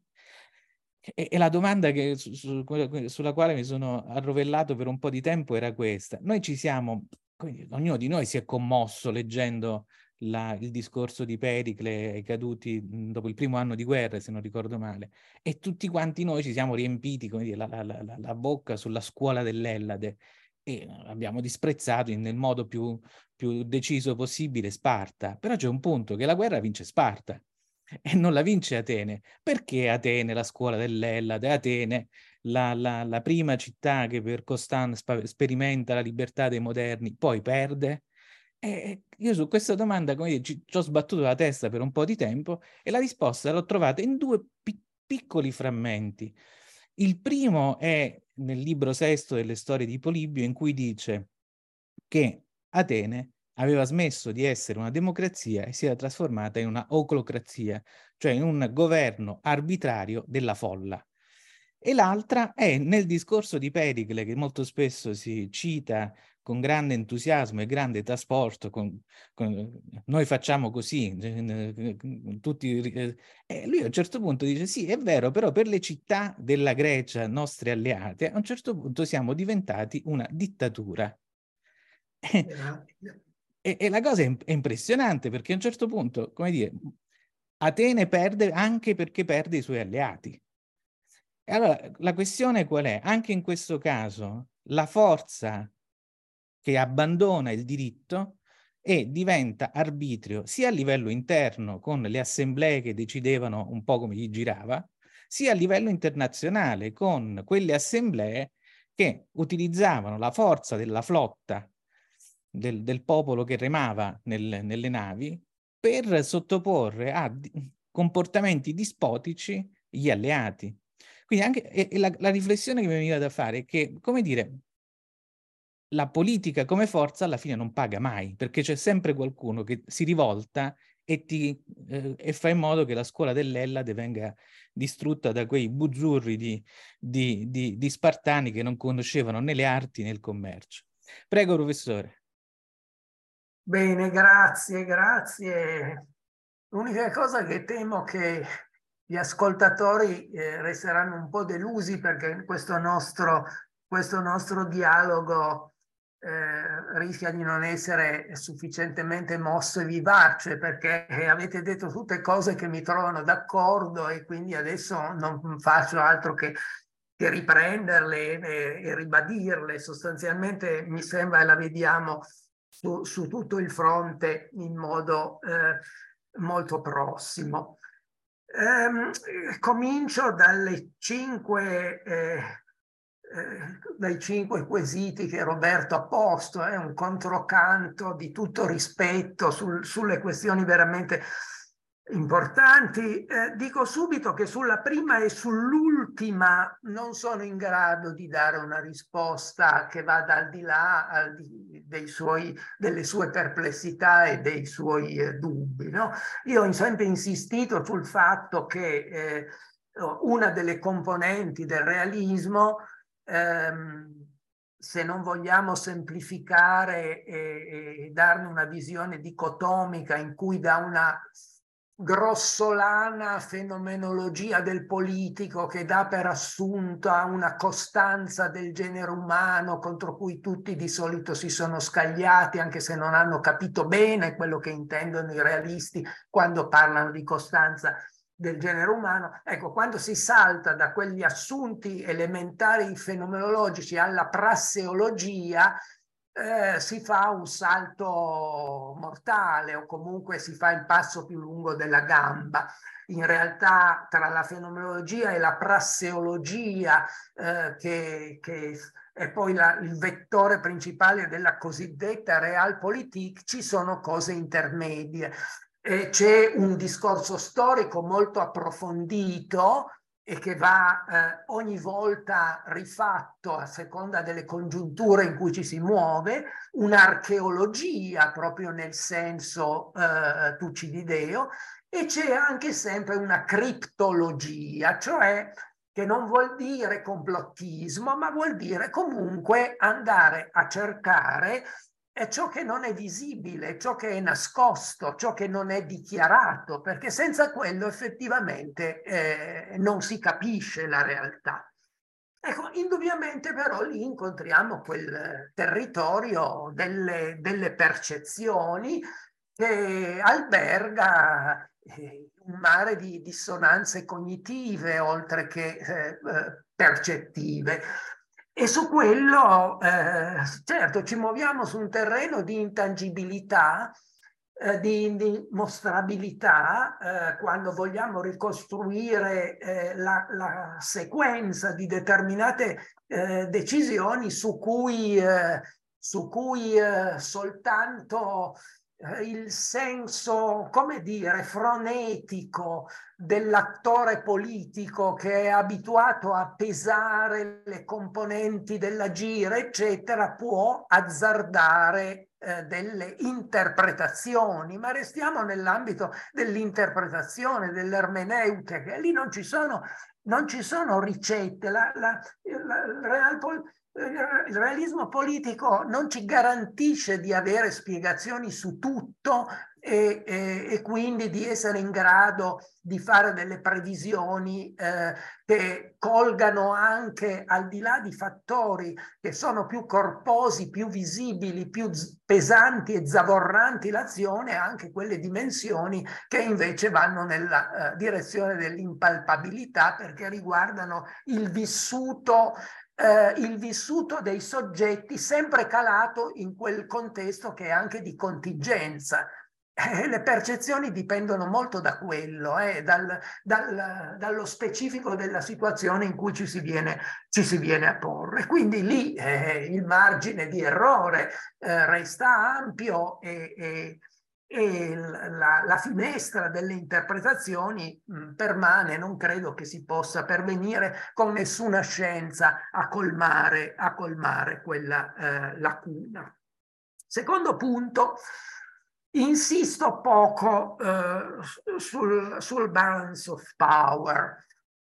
e la domanda sulla quale mi sono arrovellato per un po' di tempo era questa. Noi ognuno di noi si è commosso leggendo il discorso di Pericle ai caduti dopo il primo anno di guerra, se non ricordo male, e tutti quanti noi ci siamo riempiti, come dire, la bocca sulla scuola dell'Ellade e abbiamo disprezzato nel modo più deciso possibile Sparta. Però c'è un punto, che la guerra vince Sparta e non la vince Atene. Perché Atene, la scuola dell'Ellade, Atene, la prima città che per Costanzo sperimenta la libertà dei moderni, poi perde? E io su questa domanda, come dire, ci ho sbattuto la testa per un po' di tempo e la risposta l'ho trovata in due piccoli frammenti. Il primo è nel libro sesto delle storie di Polibio, in cui dice che Atene aveva smesso di essere una democrazia e si era trasformata in una oclocrazia, cioè in un governo arbitrario della folla. E l'altra è nel discorso di Pericle, che molto spesso si cita con grande entusiasmo e grande trasporto, noi facciamo così, tutti, e lui a un certo punto dice sì, è vero, però per le città della Grecia, nostre alleate, a un certo punto siamo diventati una dittatura. E la cosa è impressionante, perché a un certo punto, come dire, Atene perde anche perché perde i suoi alleati. E allora la questione qual è? Anche in questo caso la forza che abbandona il diritto e diventa arbitrio sia a livello interno con le assemblee che decidevano un po' come gli girava, sia a livello internazionale con quelle assemblee che utilizzavano la forza della flotta del popolo che remava nelle navi per sottoporre a comportamenti dispotici gli alleati. Quindi anche la riflessione che mi veniva da fare è che, come dire, la politica come forza alla fine non paga mai, perché c'è sempre qualcuno che si rivolta e fa in modo che la scuola dell'Ellade venga distrutta da quei buzzurri di spartani che non conoscevano né le arti né il commercio. Prego, professore. Bene, grazie, grazie. L'unica cosa che temo che gli ascoltatori resteranno un po' delusi, perché questo nostro dialogo rischia di non essere sufficientemente mosso e vivace, perché avete detto tutte cose che mi trovano d'accordo e quindi adesso non faccio altro che riprenderle e ribadirle. Sostanzialmente mi sembra, e la vediamo su tutto il fronte in modo molto prossimo. Comincio dai 5 quesiti che Roberto ha posto, è un controcanto di tutto rispetto sulle questioni veramente importanti. Dico subito che sulla prima e sull'ultima non sono in grado di dare una risposta che vada al di là delle sue perplessità e dei suoi dubbi, no? Io ho sempre insistito sul fatto che una delle componenti del realismo, se non vogliamo semplificare e darne una visione dicotomica in cui da una grossolana fenomenologia del politico che dà per assunta una costanza del genere umano contro cui tutti di solito si sono scagliati, anche se non hanno capito bene quello che intendono i realisti quando parlano di costanza del genere umano. Ecco, quando si salta da quegli assunti elementari fenomenologici alla prasseologia, si fa un salto mortale, o comunque si fa il passo più lungo della gamba. In realtà tra la fenomenologia e la prasseologia, che è poi il vettore principale della cosiddetta realpolitik, ci sono cose intermedie. C'è un discorso storico molto approfondito e che va ogni volta rifatto a seconda delle congiunture in cui ci si muove, un'archeologia proprio nel senso Tucidideo, e c'è anche sempre una criptologia, cioè che non vuol dire complottismo, ma vuol dire comunque andare a cercare ciò che non è visibile, ciò che è nascosto, ciò che non è dichiarato, perché senza quello effettivamente non si capisce la realtà. Ecco, indubbiamente però lì incontriamo quel territorio delle percezioni che alberga un mare di dissonanze cognitive oltre che percettive. E su quello, certo, ci muoviamo su un terreno di intangibilità, di mostrabilità, quando vogliamo ricostruire la sequenza di determinate decisioni su cui soltanto il senso, come dire, fronetico dell'attore politico che è abituato a pesare le componenti dell'agire, eccetera, può azzardare delle interpretazioni, ma restiamo nell'ambito dell'interpretazione, dell'ermeneutica, lì non ci sono ricette. Il realismo politico non ci garantisce di avere spiegazioni su tutto e quindi di essere in grado di fare delle previsioni che colgano anche, al di là di fattori che sono più corposi, più visibili, più pesanti e zavorranti l'azione, anche quelle dimensioni che invece vanno nella direzione dell'impalpabilità, perché riguardano il vissuto dei soggetti, sempre calato in quel contesto che è anche di contingenza. Le percezioni dipendono molto da quello, dallo specifico della situazione in cui ci si viene a porre. Quindi lì il margine di errore resta ampio e la finestra delle interpretazioni permane. Non credo che si possa pervenire con nessuna scienza a colmare quella lacuna. Secondo punto, insisto poco sul balance of power.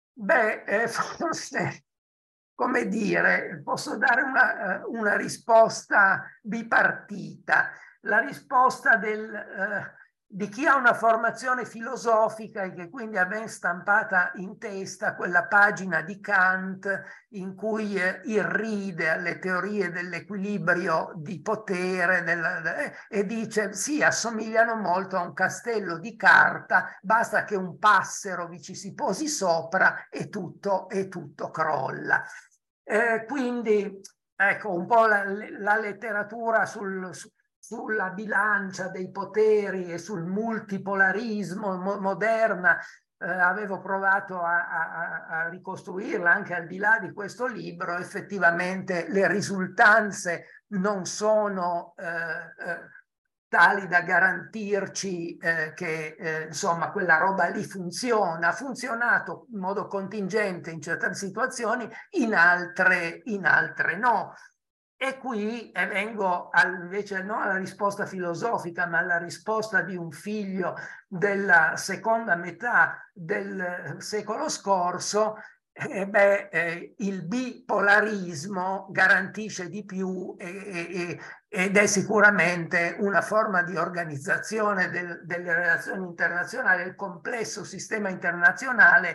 Forse, come dire, posso dare una risposta bipartita. La risposta di chi ha una formazione filosofica e che quindi ha ben stampata in testa quella pagina di Kant in cui irride alle teorie dell'equilibrio di potere e dice sì, assomigliano molto a un castello di carta, basta che un passero vi ci si posi sopra e tutto crolla. Quindi ecco un po' la letteratura sulla bilancia dei poteri e sul multipolarismo moderna, avevo provato a ricostruirla anche al di là di questo libro. Effettivamente le risultanze non sono tali da garantirci che insomma quella roba lì funziona. Ha funzionato in modo contingente in certe situazioni, in altre no. E qui vengo invece non alla risposta filosofica, ma alla risposta di un figlio della seconda metà del secolo scorso. Il bipolarismo garantisce di più ed è sicuramente una forma di organizzazione delle relazioni internazionali, il complesso sistema internazionale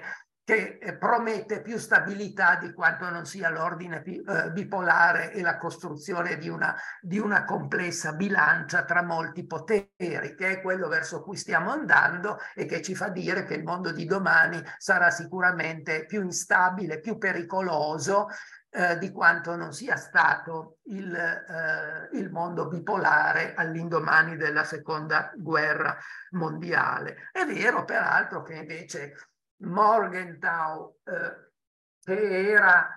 che promette più stabilità di quanto non sia l'ordine bipolare e la costruzione di una complessa bilancia tra molti poteri, che è quello verso cui stiamo andando e che ci fa dire che il mondo di domani sarà sicuramente più instabile, più pericoloso di quanto non sia stato il mondo bipolare all'indomani della seconda guerra mondiale. È vero peraltro che invece Morgenthau, che era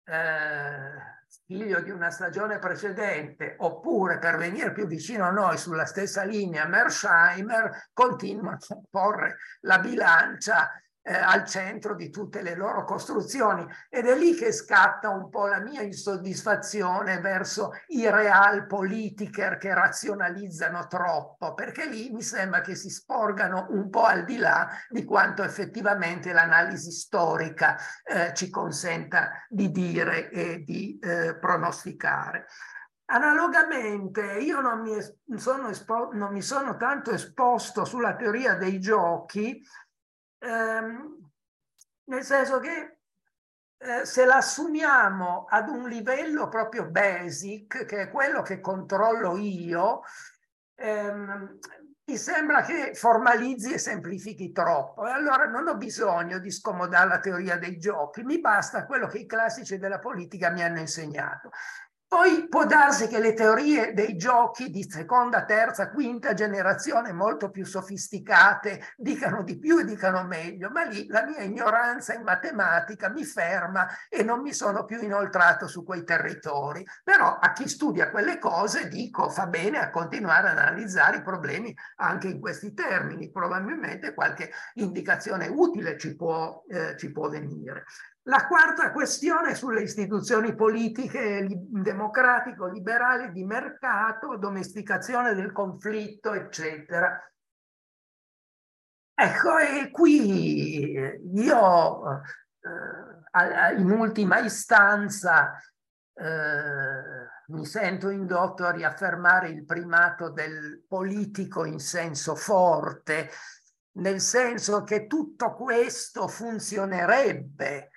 figlio di una stagione precedente, oppure, per venire più vicino a noi sulla stessa linea, Mearsheimer, continua a porre la bilancia al centro di tutte le loro costruzioni, ed è lì che scatta un po' la mia insoddisfazione verso i realpolitiker che razionalizzano troppo, perché lì mi sembra che si sporgano un po' al di là di quanto effettivamente l'analisi storica ci consenta di dire e di pronosticare. Analogamente, io non mi sono tanto esposto sulla teoria dei giochi, nel senso che se la assumiamo ad un livello proprio basic, che è quello che controllo io, mi sembra che formalizzi e semplifichi troppo. E allora non ho bisogno di scomodare la teoria dei giochi, mi basta quello che i classici della politica mi hanno insegnato. Poi può darsi che le teorie dei giochi di seconda, terza, quinta generazione, molto più sofisticate, dicano di più e dicano meglio, ma lì la mia ignoranza in matematica mi ferma e non mi sono più inoltrato su quei territori. Però a chi studia quelle cose dico fa bene a continuare ad analizzare i problemi anche in questi termini, probabilmente qualche indicazione utile ci può venire. La quarta questione sulle istituzioni politiche democratico-liberali di mercato, domesticazione del conflitto, eccetera. Ecco, e qui io in ultima istanza mi sento indotto a riaffermare il primato del politico in senso forte, nel senso che tutto questo funzionerebbe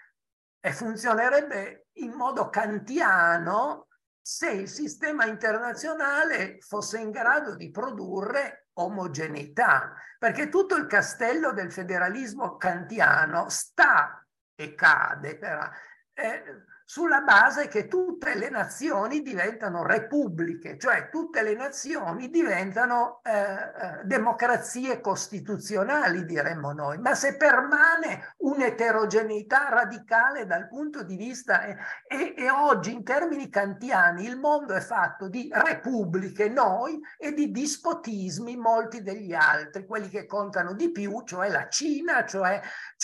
in modo kantiano se il sistema internazionale fosse in grado di produrre omogeneità, perché tutto il castello del federalismo kantiano sta e cade sulla base che tutte le nazioni diventano repubbliche, cioè tutte le nazioni diventano democrazie costituzionali, diremmo noi. Ma se permane un'eterogeneità radicale dal punto di vista, e oggi in termini kantiani il mondo è fatto di repubbliche, noi, e di dispotismi, molti degli altri, quelli che contano di più, cioè la Cina, cioè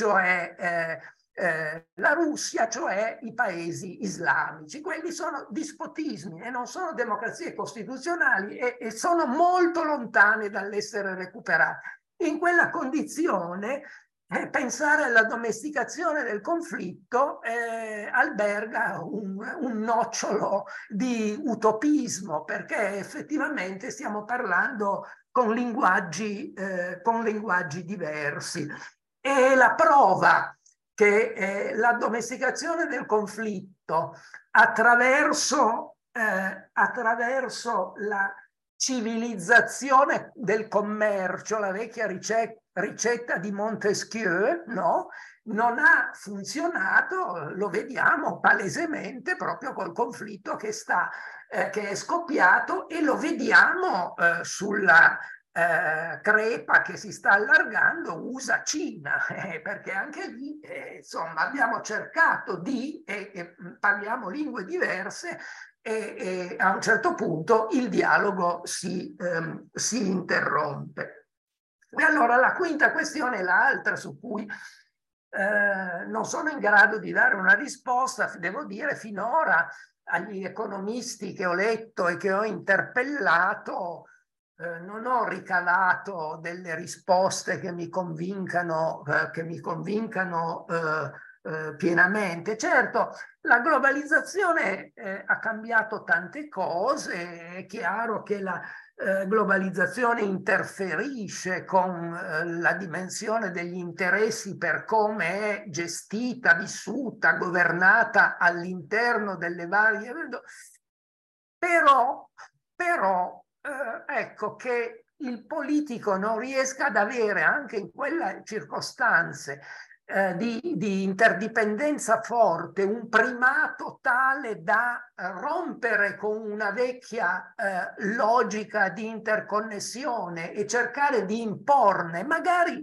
la Russia, cioè i paesi islamici. Quelli sono dispotismi e non sono democrazie costituzionali e sono molto lontane dall'essere recuperate. In quella condizione pensare alla domesticazione del conflitto alberga un nocciolo di utopismo, perché effettivamente stiamo parlando con linguaggi diversi. E la prova che la domesticazione del conflitto attraverso la civilizzazione del commercio, la vecchia ricetta di Montesquieu, no? Non ha funzionato, lo vediamo palesemente proprio col conflitto che è scoppiato, e lo vediamo sulla crepa che si sta allargando USA-Cina, perché anche lì insomma abbiamo cercato e parliamo lingue diverse, e a un certo punto il dialogo si interrompe. E allora la quinta questione è l'altra su cui non sono in grado di dare una risposta, devo dire. Finora agli economisti che ho letto e che ho interpellato non ho ricavato delle risposte che mi convincano pienamente. Certo, la globalizzazione ha cambiato tante cose, è chiaro che la globalizzazione interferisce con la dimensione degli interessi per come è gestita, vissuta, governata all'interno delle varie... Però ecco che il politico non riesca ad avere anche in quelle circostanze di interdipendenza forte un primato tale da rompere con una vecchia logica di interconnessione e cercare di imporne, magari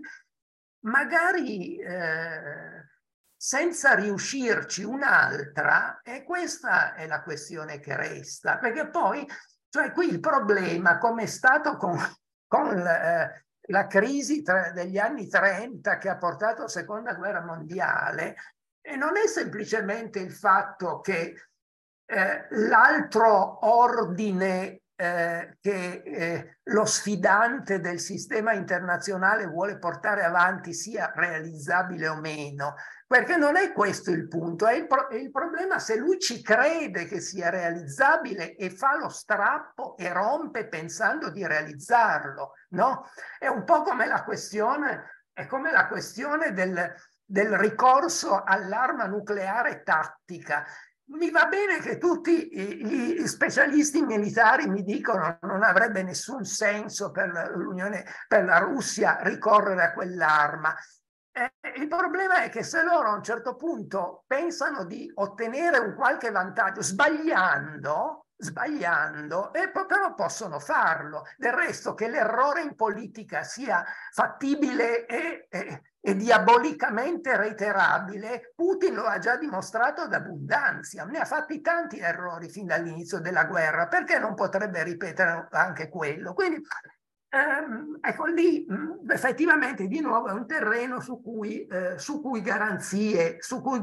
senza riuscirci un'altra, e questa è la questione che resta, perché poi, cioè qui il problema, come è stato con la crisi degli anni 30 che ha portato alla seconda guerra mondiale, e non è semplicemente il fatto che l'altro ordine che lo sfidante del sistema internazionale vuole portare avanti sia realizzabile o meno, perché non è questo il punto, è il problema se lui ci crede che sia realizzabile e fa lo strappo e rompe pensando di realizzarlo, no? È un po' come la questione, è come la questione del ricorso all'arma nucleare tattica. Mi va bene che tutti gli specialisti militari mi dicono che non avrebbe nessun senso per la Russia ricorrere a quell'arma. Il problema è che se loro a un certo punto pensano di ottenere un qualche vantaggio sbagliando, però possono farlo. Del resto che l'errore in politica sia fattibile e diabolicamente reiterabile, Putin lo ha già dimostrato ad abbondanza, ne ha fatti tanti errori fin dall'inizio della guerra, perché non potrebbe ripetere anche quello? Quindi ecco lì effettivamente di nuovo è un terreno su cui garanzie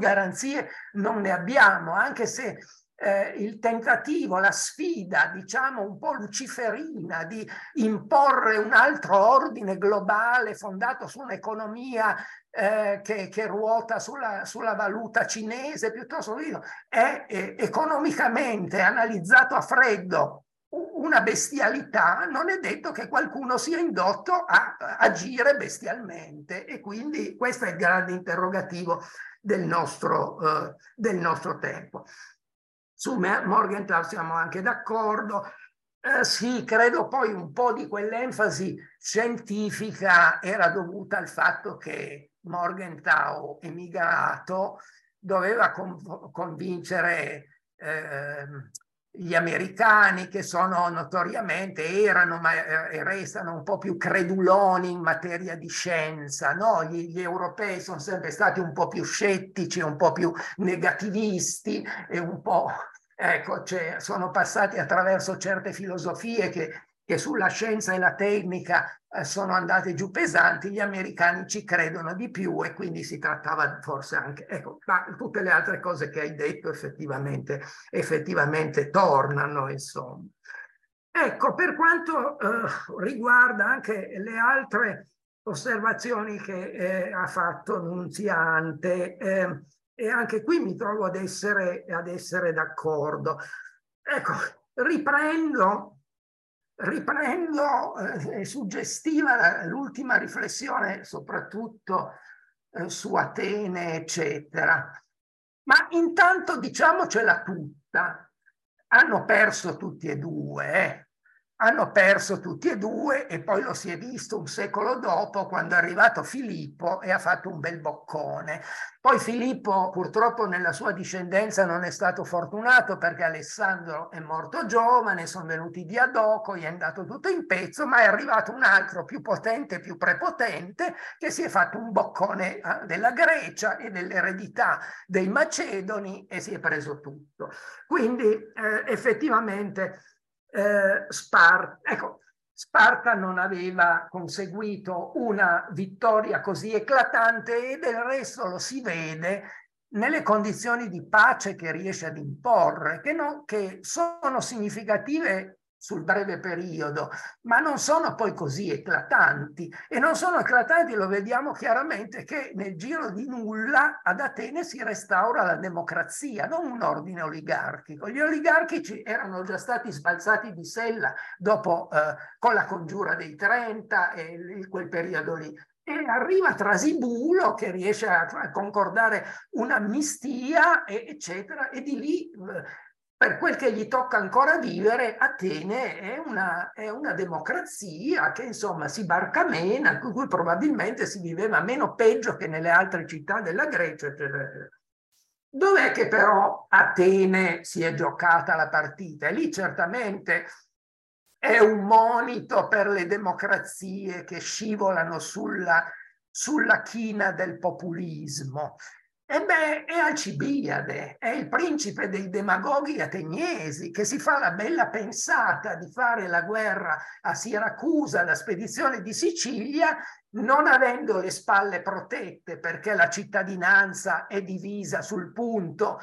non ne abbiamo, anche se il tentativo, la sfida, diciamo un po' luciferina di imporre un altro ordine globale fondato su un'economia che ruota sulla valuta cinese, piuttosto è economicamente analizzato a freddo una bestialità, non è detto che qualcuno sia indotto a agire bestialmente, e quindi questo è il grande interrogativo del nostro tempo. Su Morgenthau siamo anche d'accordo. Sì, credo poi un po' di quell'enfasi scientifica era dovuta al fatto che Morgenthau, emigrato, doveva convincere gli americani, che sono notoriamente, erano e restano un po' più creduloni in materia di scienza, no? Gli europei sono sempre stati un po' più scettici, un po' più negativisti e un po'... Ecco, sono passati attraverso certe filosofie che sulla scienza e la tecnica sono andate giù pesanti, gli americani ci credono di più e quindi si trattava forse anche... Ecco, ma tutte le altre cose che hai detto effettivamente tornano, insomma. Ecco, per quanto riguarda anche le altre osservazioni che ha fatto Nunziante, e anche qui mi trovo ad essere d'accordo. Ecco, riprendo, è suggestiva l'ultima riflessione, soprattutto su Atene, eccetera. Ma intanto diciamocela tutta, hanno perso tutti e due, hanno perso tutti e due, e poi lo si è visto un secolo dopo quando è arrivato Filippo e ha fatto un bel boccone. Poi Filippo purtroppo nella sua discendenza non è stato fortunato, perché Alessandro è morto giovane, sono venuti Diadoco, gli è andato tutto in pezzo, ma è arrivato un altro più potente, più prepotente, che si è fatto un boccone della Grecia e dell'eredità dei Macedoni e si è preso tutto. Quindi effettivamente Sparta non aveva conseguito una vittoria così eclatante, e del resto lo si vede nelle condizioni di pace che riesce ad imporre, che sono significative sul breve periodo, ma non sono poi così eclatanti. E non sono eclatanti, lo vediamo chiaramente, che nel giro di nulla ad Atene si restaura la democrazia, non un ordine oligarchico. Gli oligarchici erano già stati sbalzati di sella dopo, con la congiura dei 30 e quel periodo lì. E arriva Trasibulo che riesce a concordare un'amnistia, eccetera, e di lì, per quel che gli tocca ancora vivere, Atene è una democrazia che insomma si barcamena, con cui probabilmente si viveva meno peggio che nelle altre città della Grecia, eccetera. Dov'è che però Atene si è giocata la partita? E lì certamente è un monito per le democrazie che scivolano sulla china del populismo. E beh, è Alcibiade, è il principe dei demagoghi ateniesi, che si fa la bella pensata di fare la guerra a Siracusa, la spedizione di Sicilia, non avendo le spalle protette perché la cittadinanza è divisa sul punto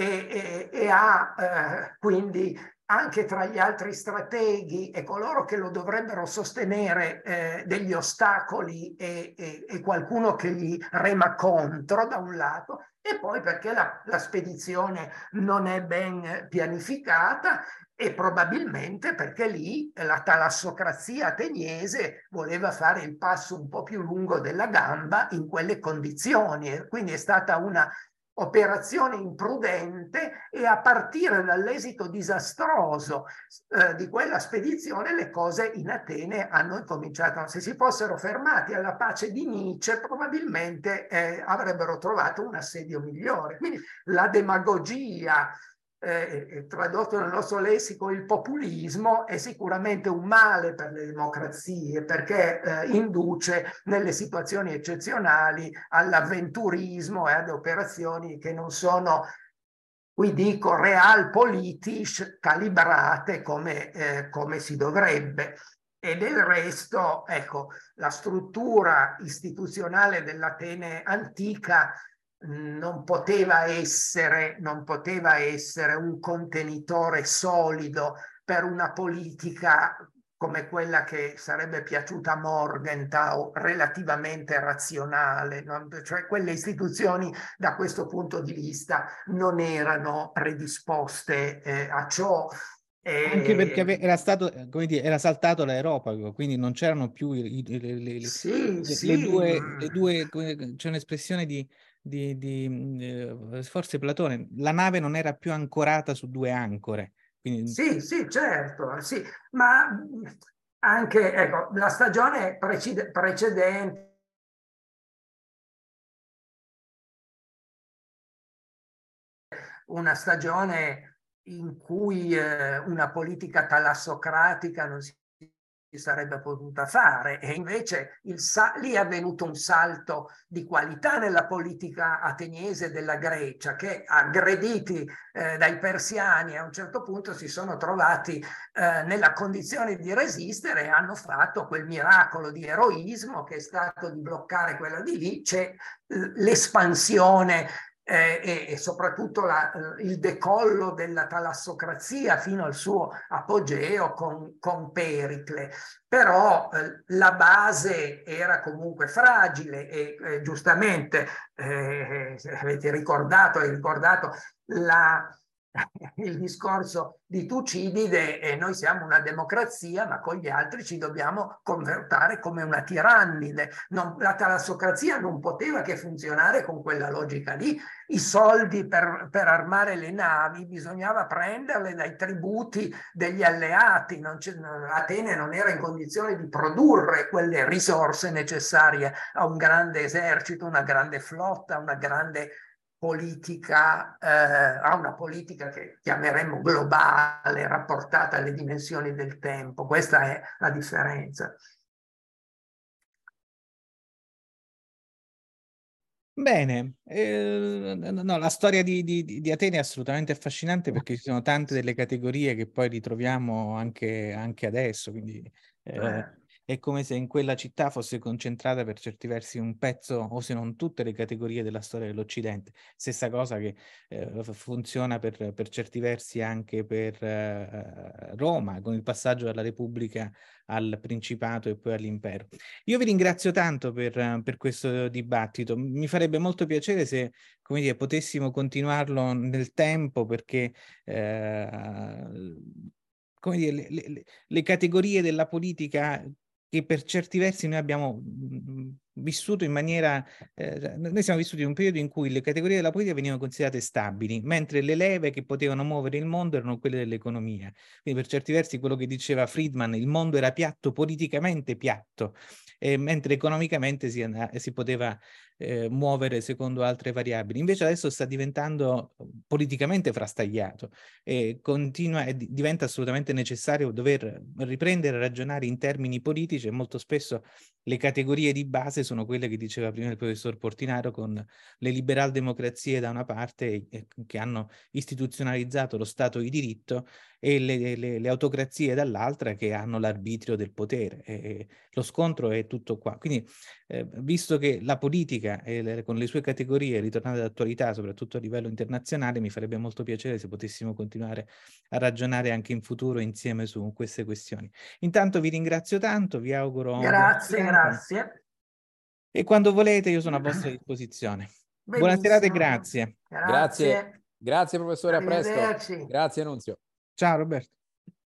e ha quindi anche tra gli altri strateghi e coloro che lo dovrebbero sostenere degli ostacoli e qualcuno che gli rema contro da un lato, e poi perché la spedizione non è ben pianificata e probabilmente perché lì la talassocrazia ateniese voleva fare il passo un po' più lungo della gamba in quelle condizioni. Quindi è stata una operazione imprudente, e a partire dall'esito disastroso di quella spedizione le cose in Atene hanno cominciato. Se si fossero fermati alla pace di Nice probabilmente avrebbero trovato un assedio migliore. Quindi la demagogia, tradotto nel nostro lessico il populismo, è sicuramente un male per le democrazie, perché induce nelle situazioni eccezionali all'avventurismo e ad operazioni che non sono, qui dico, realpolitisch calibrate come si dovrebbe. E del resto, ecco, la struttura istituzionale dell'Atene antica non poteva essere un contenitore solido per una politica come quella che sarebbe piaciuta a Morgenthau, relativamente razionale, no? Cioè quelle istituzioni da questo punto di vista non erano predisposte a ciò. Anche perché era stato, come dire, era saltato l'aeropago, quindi non c'erano più Sì, le due, c'è un'espressione forse Platone, la nave non era più ancorata su due ancore. Quindi... Sì, certo, sì, ma anche, ecco, la stagione precedente, una stagione in cui una politica talassocratica non si sarebbe potuta fare, e invece lì è avvenuto un salto di qualità nella politica ateniese della Grecia, che aggrediti dai persiani a un certo punto si sono trovati nella condizione di resistere e hanno fatto quel miracolo di eroismo che è stato di bloccare quella di lì. C'è l'espansione e soprattutto il decollo della talassocrazia fino al suo apogeo con Pericle. Però la base era comunque fragile e giustamente avete ricordato, hai ricordato il discorso di Tucidide, e noi siamo una democrazia, ma con gli altri ci dobbiamo comportare come una tirannide. La talassocrazia non poteva che funzionare con quella logica lì. I soldi per armare le navi bisognava prenderle dai tributi degli alleati. Atene non era in condizione di produrre quelle risorse necessarie a un grande esercito, una grande flotta, una grande politica, a una politica che chiameremmo globale, rapportata alle dimensioni del tempo. Questa è la differenza. Bene, no, la storia di Atene è assolutamente affascinante, perché ci sono tante delle categorie che poi ritroviamo anche adesso, quindi è come se in quella città fosse concentrata per certi versi un pezzo, o se non tutte le categorie della storia dell'Occidente. Stessa cosa che funziona per certi versi anche per Roma, con il passaggio dalla Repubblica al Principato e poi all'Impero. Io vi ringrazio tanto per questo dibattito. Mi farebbe molto piacere se, come dire, potessimo continuarlo nel tempo, perché come dire, le categorie della politica che per certi versi noi abbiamo vissuto in maniera... noi siamo vissuti in un periodo in cui le categorie della politica venivano considerate stabili, mentre le leve che potevano muovere il mondo erano quelle dell'economia. Quindi per certi versi quello che diceva Friedman, il mondo era piatto, politicamente piatto, mentre economicamente si poteva muovere secondo altre variabili. Invece adesso sta diventando politicamente frastagliato e continua e diventa assolutamente necessario dover riprendere a ragionare in termini politici, e molto spesso le categorie di base sono quelle che diceva prima il professor Portinaro, con le liberal democrazie da una parte che hanno istituzionalizzato lo Stato di diritto, e le autocrazie dall'altra che hanno l'arbitrio del potere. E lo scontro è tutto qua. Quindi visto che la politica con le sue categorie è ritornata d'attualità, soprattutto a livello internazionale, mi farebbe molto piacere se potessimo continuare a ragionare anche in futuro insieme su queste questioni. Intanto vi ringrazio tanto, vi auguro buona serata, grazie. e quando volete io sono a vostra disposizione. Buona serata e grazie. Grazie professore, a presto. Arrivederci. Grazie Nunzio. Ciao Roberto.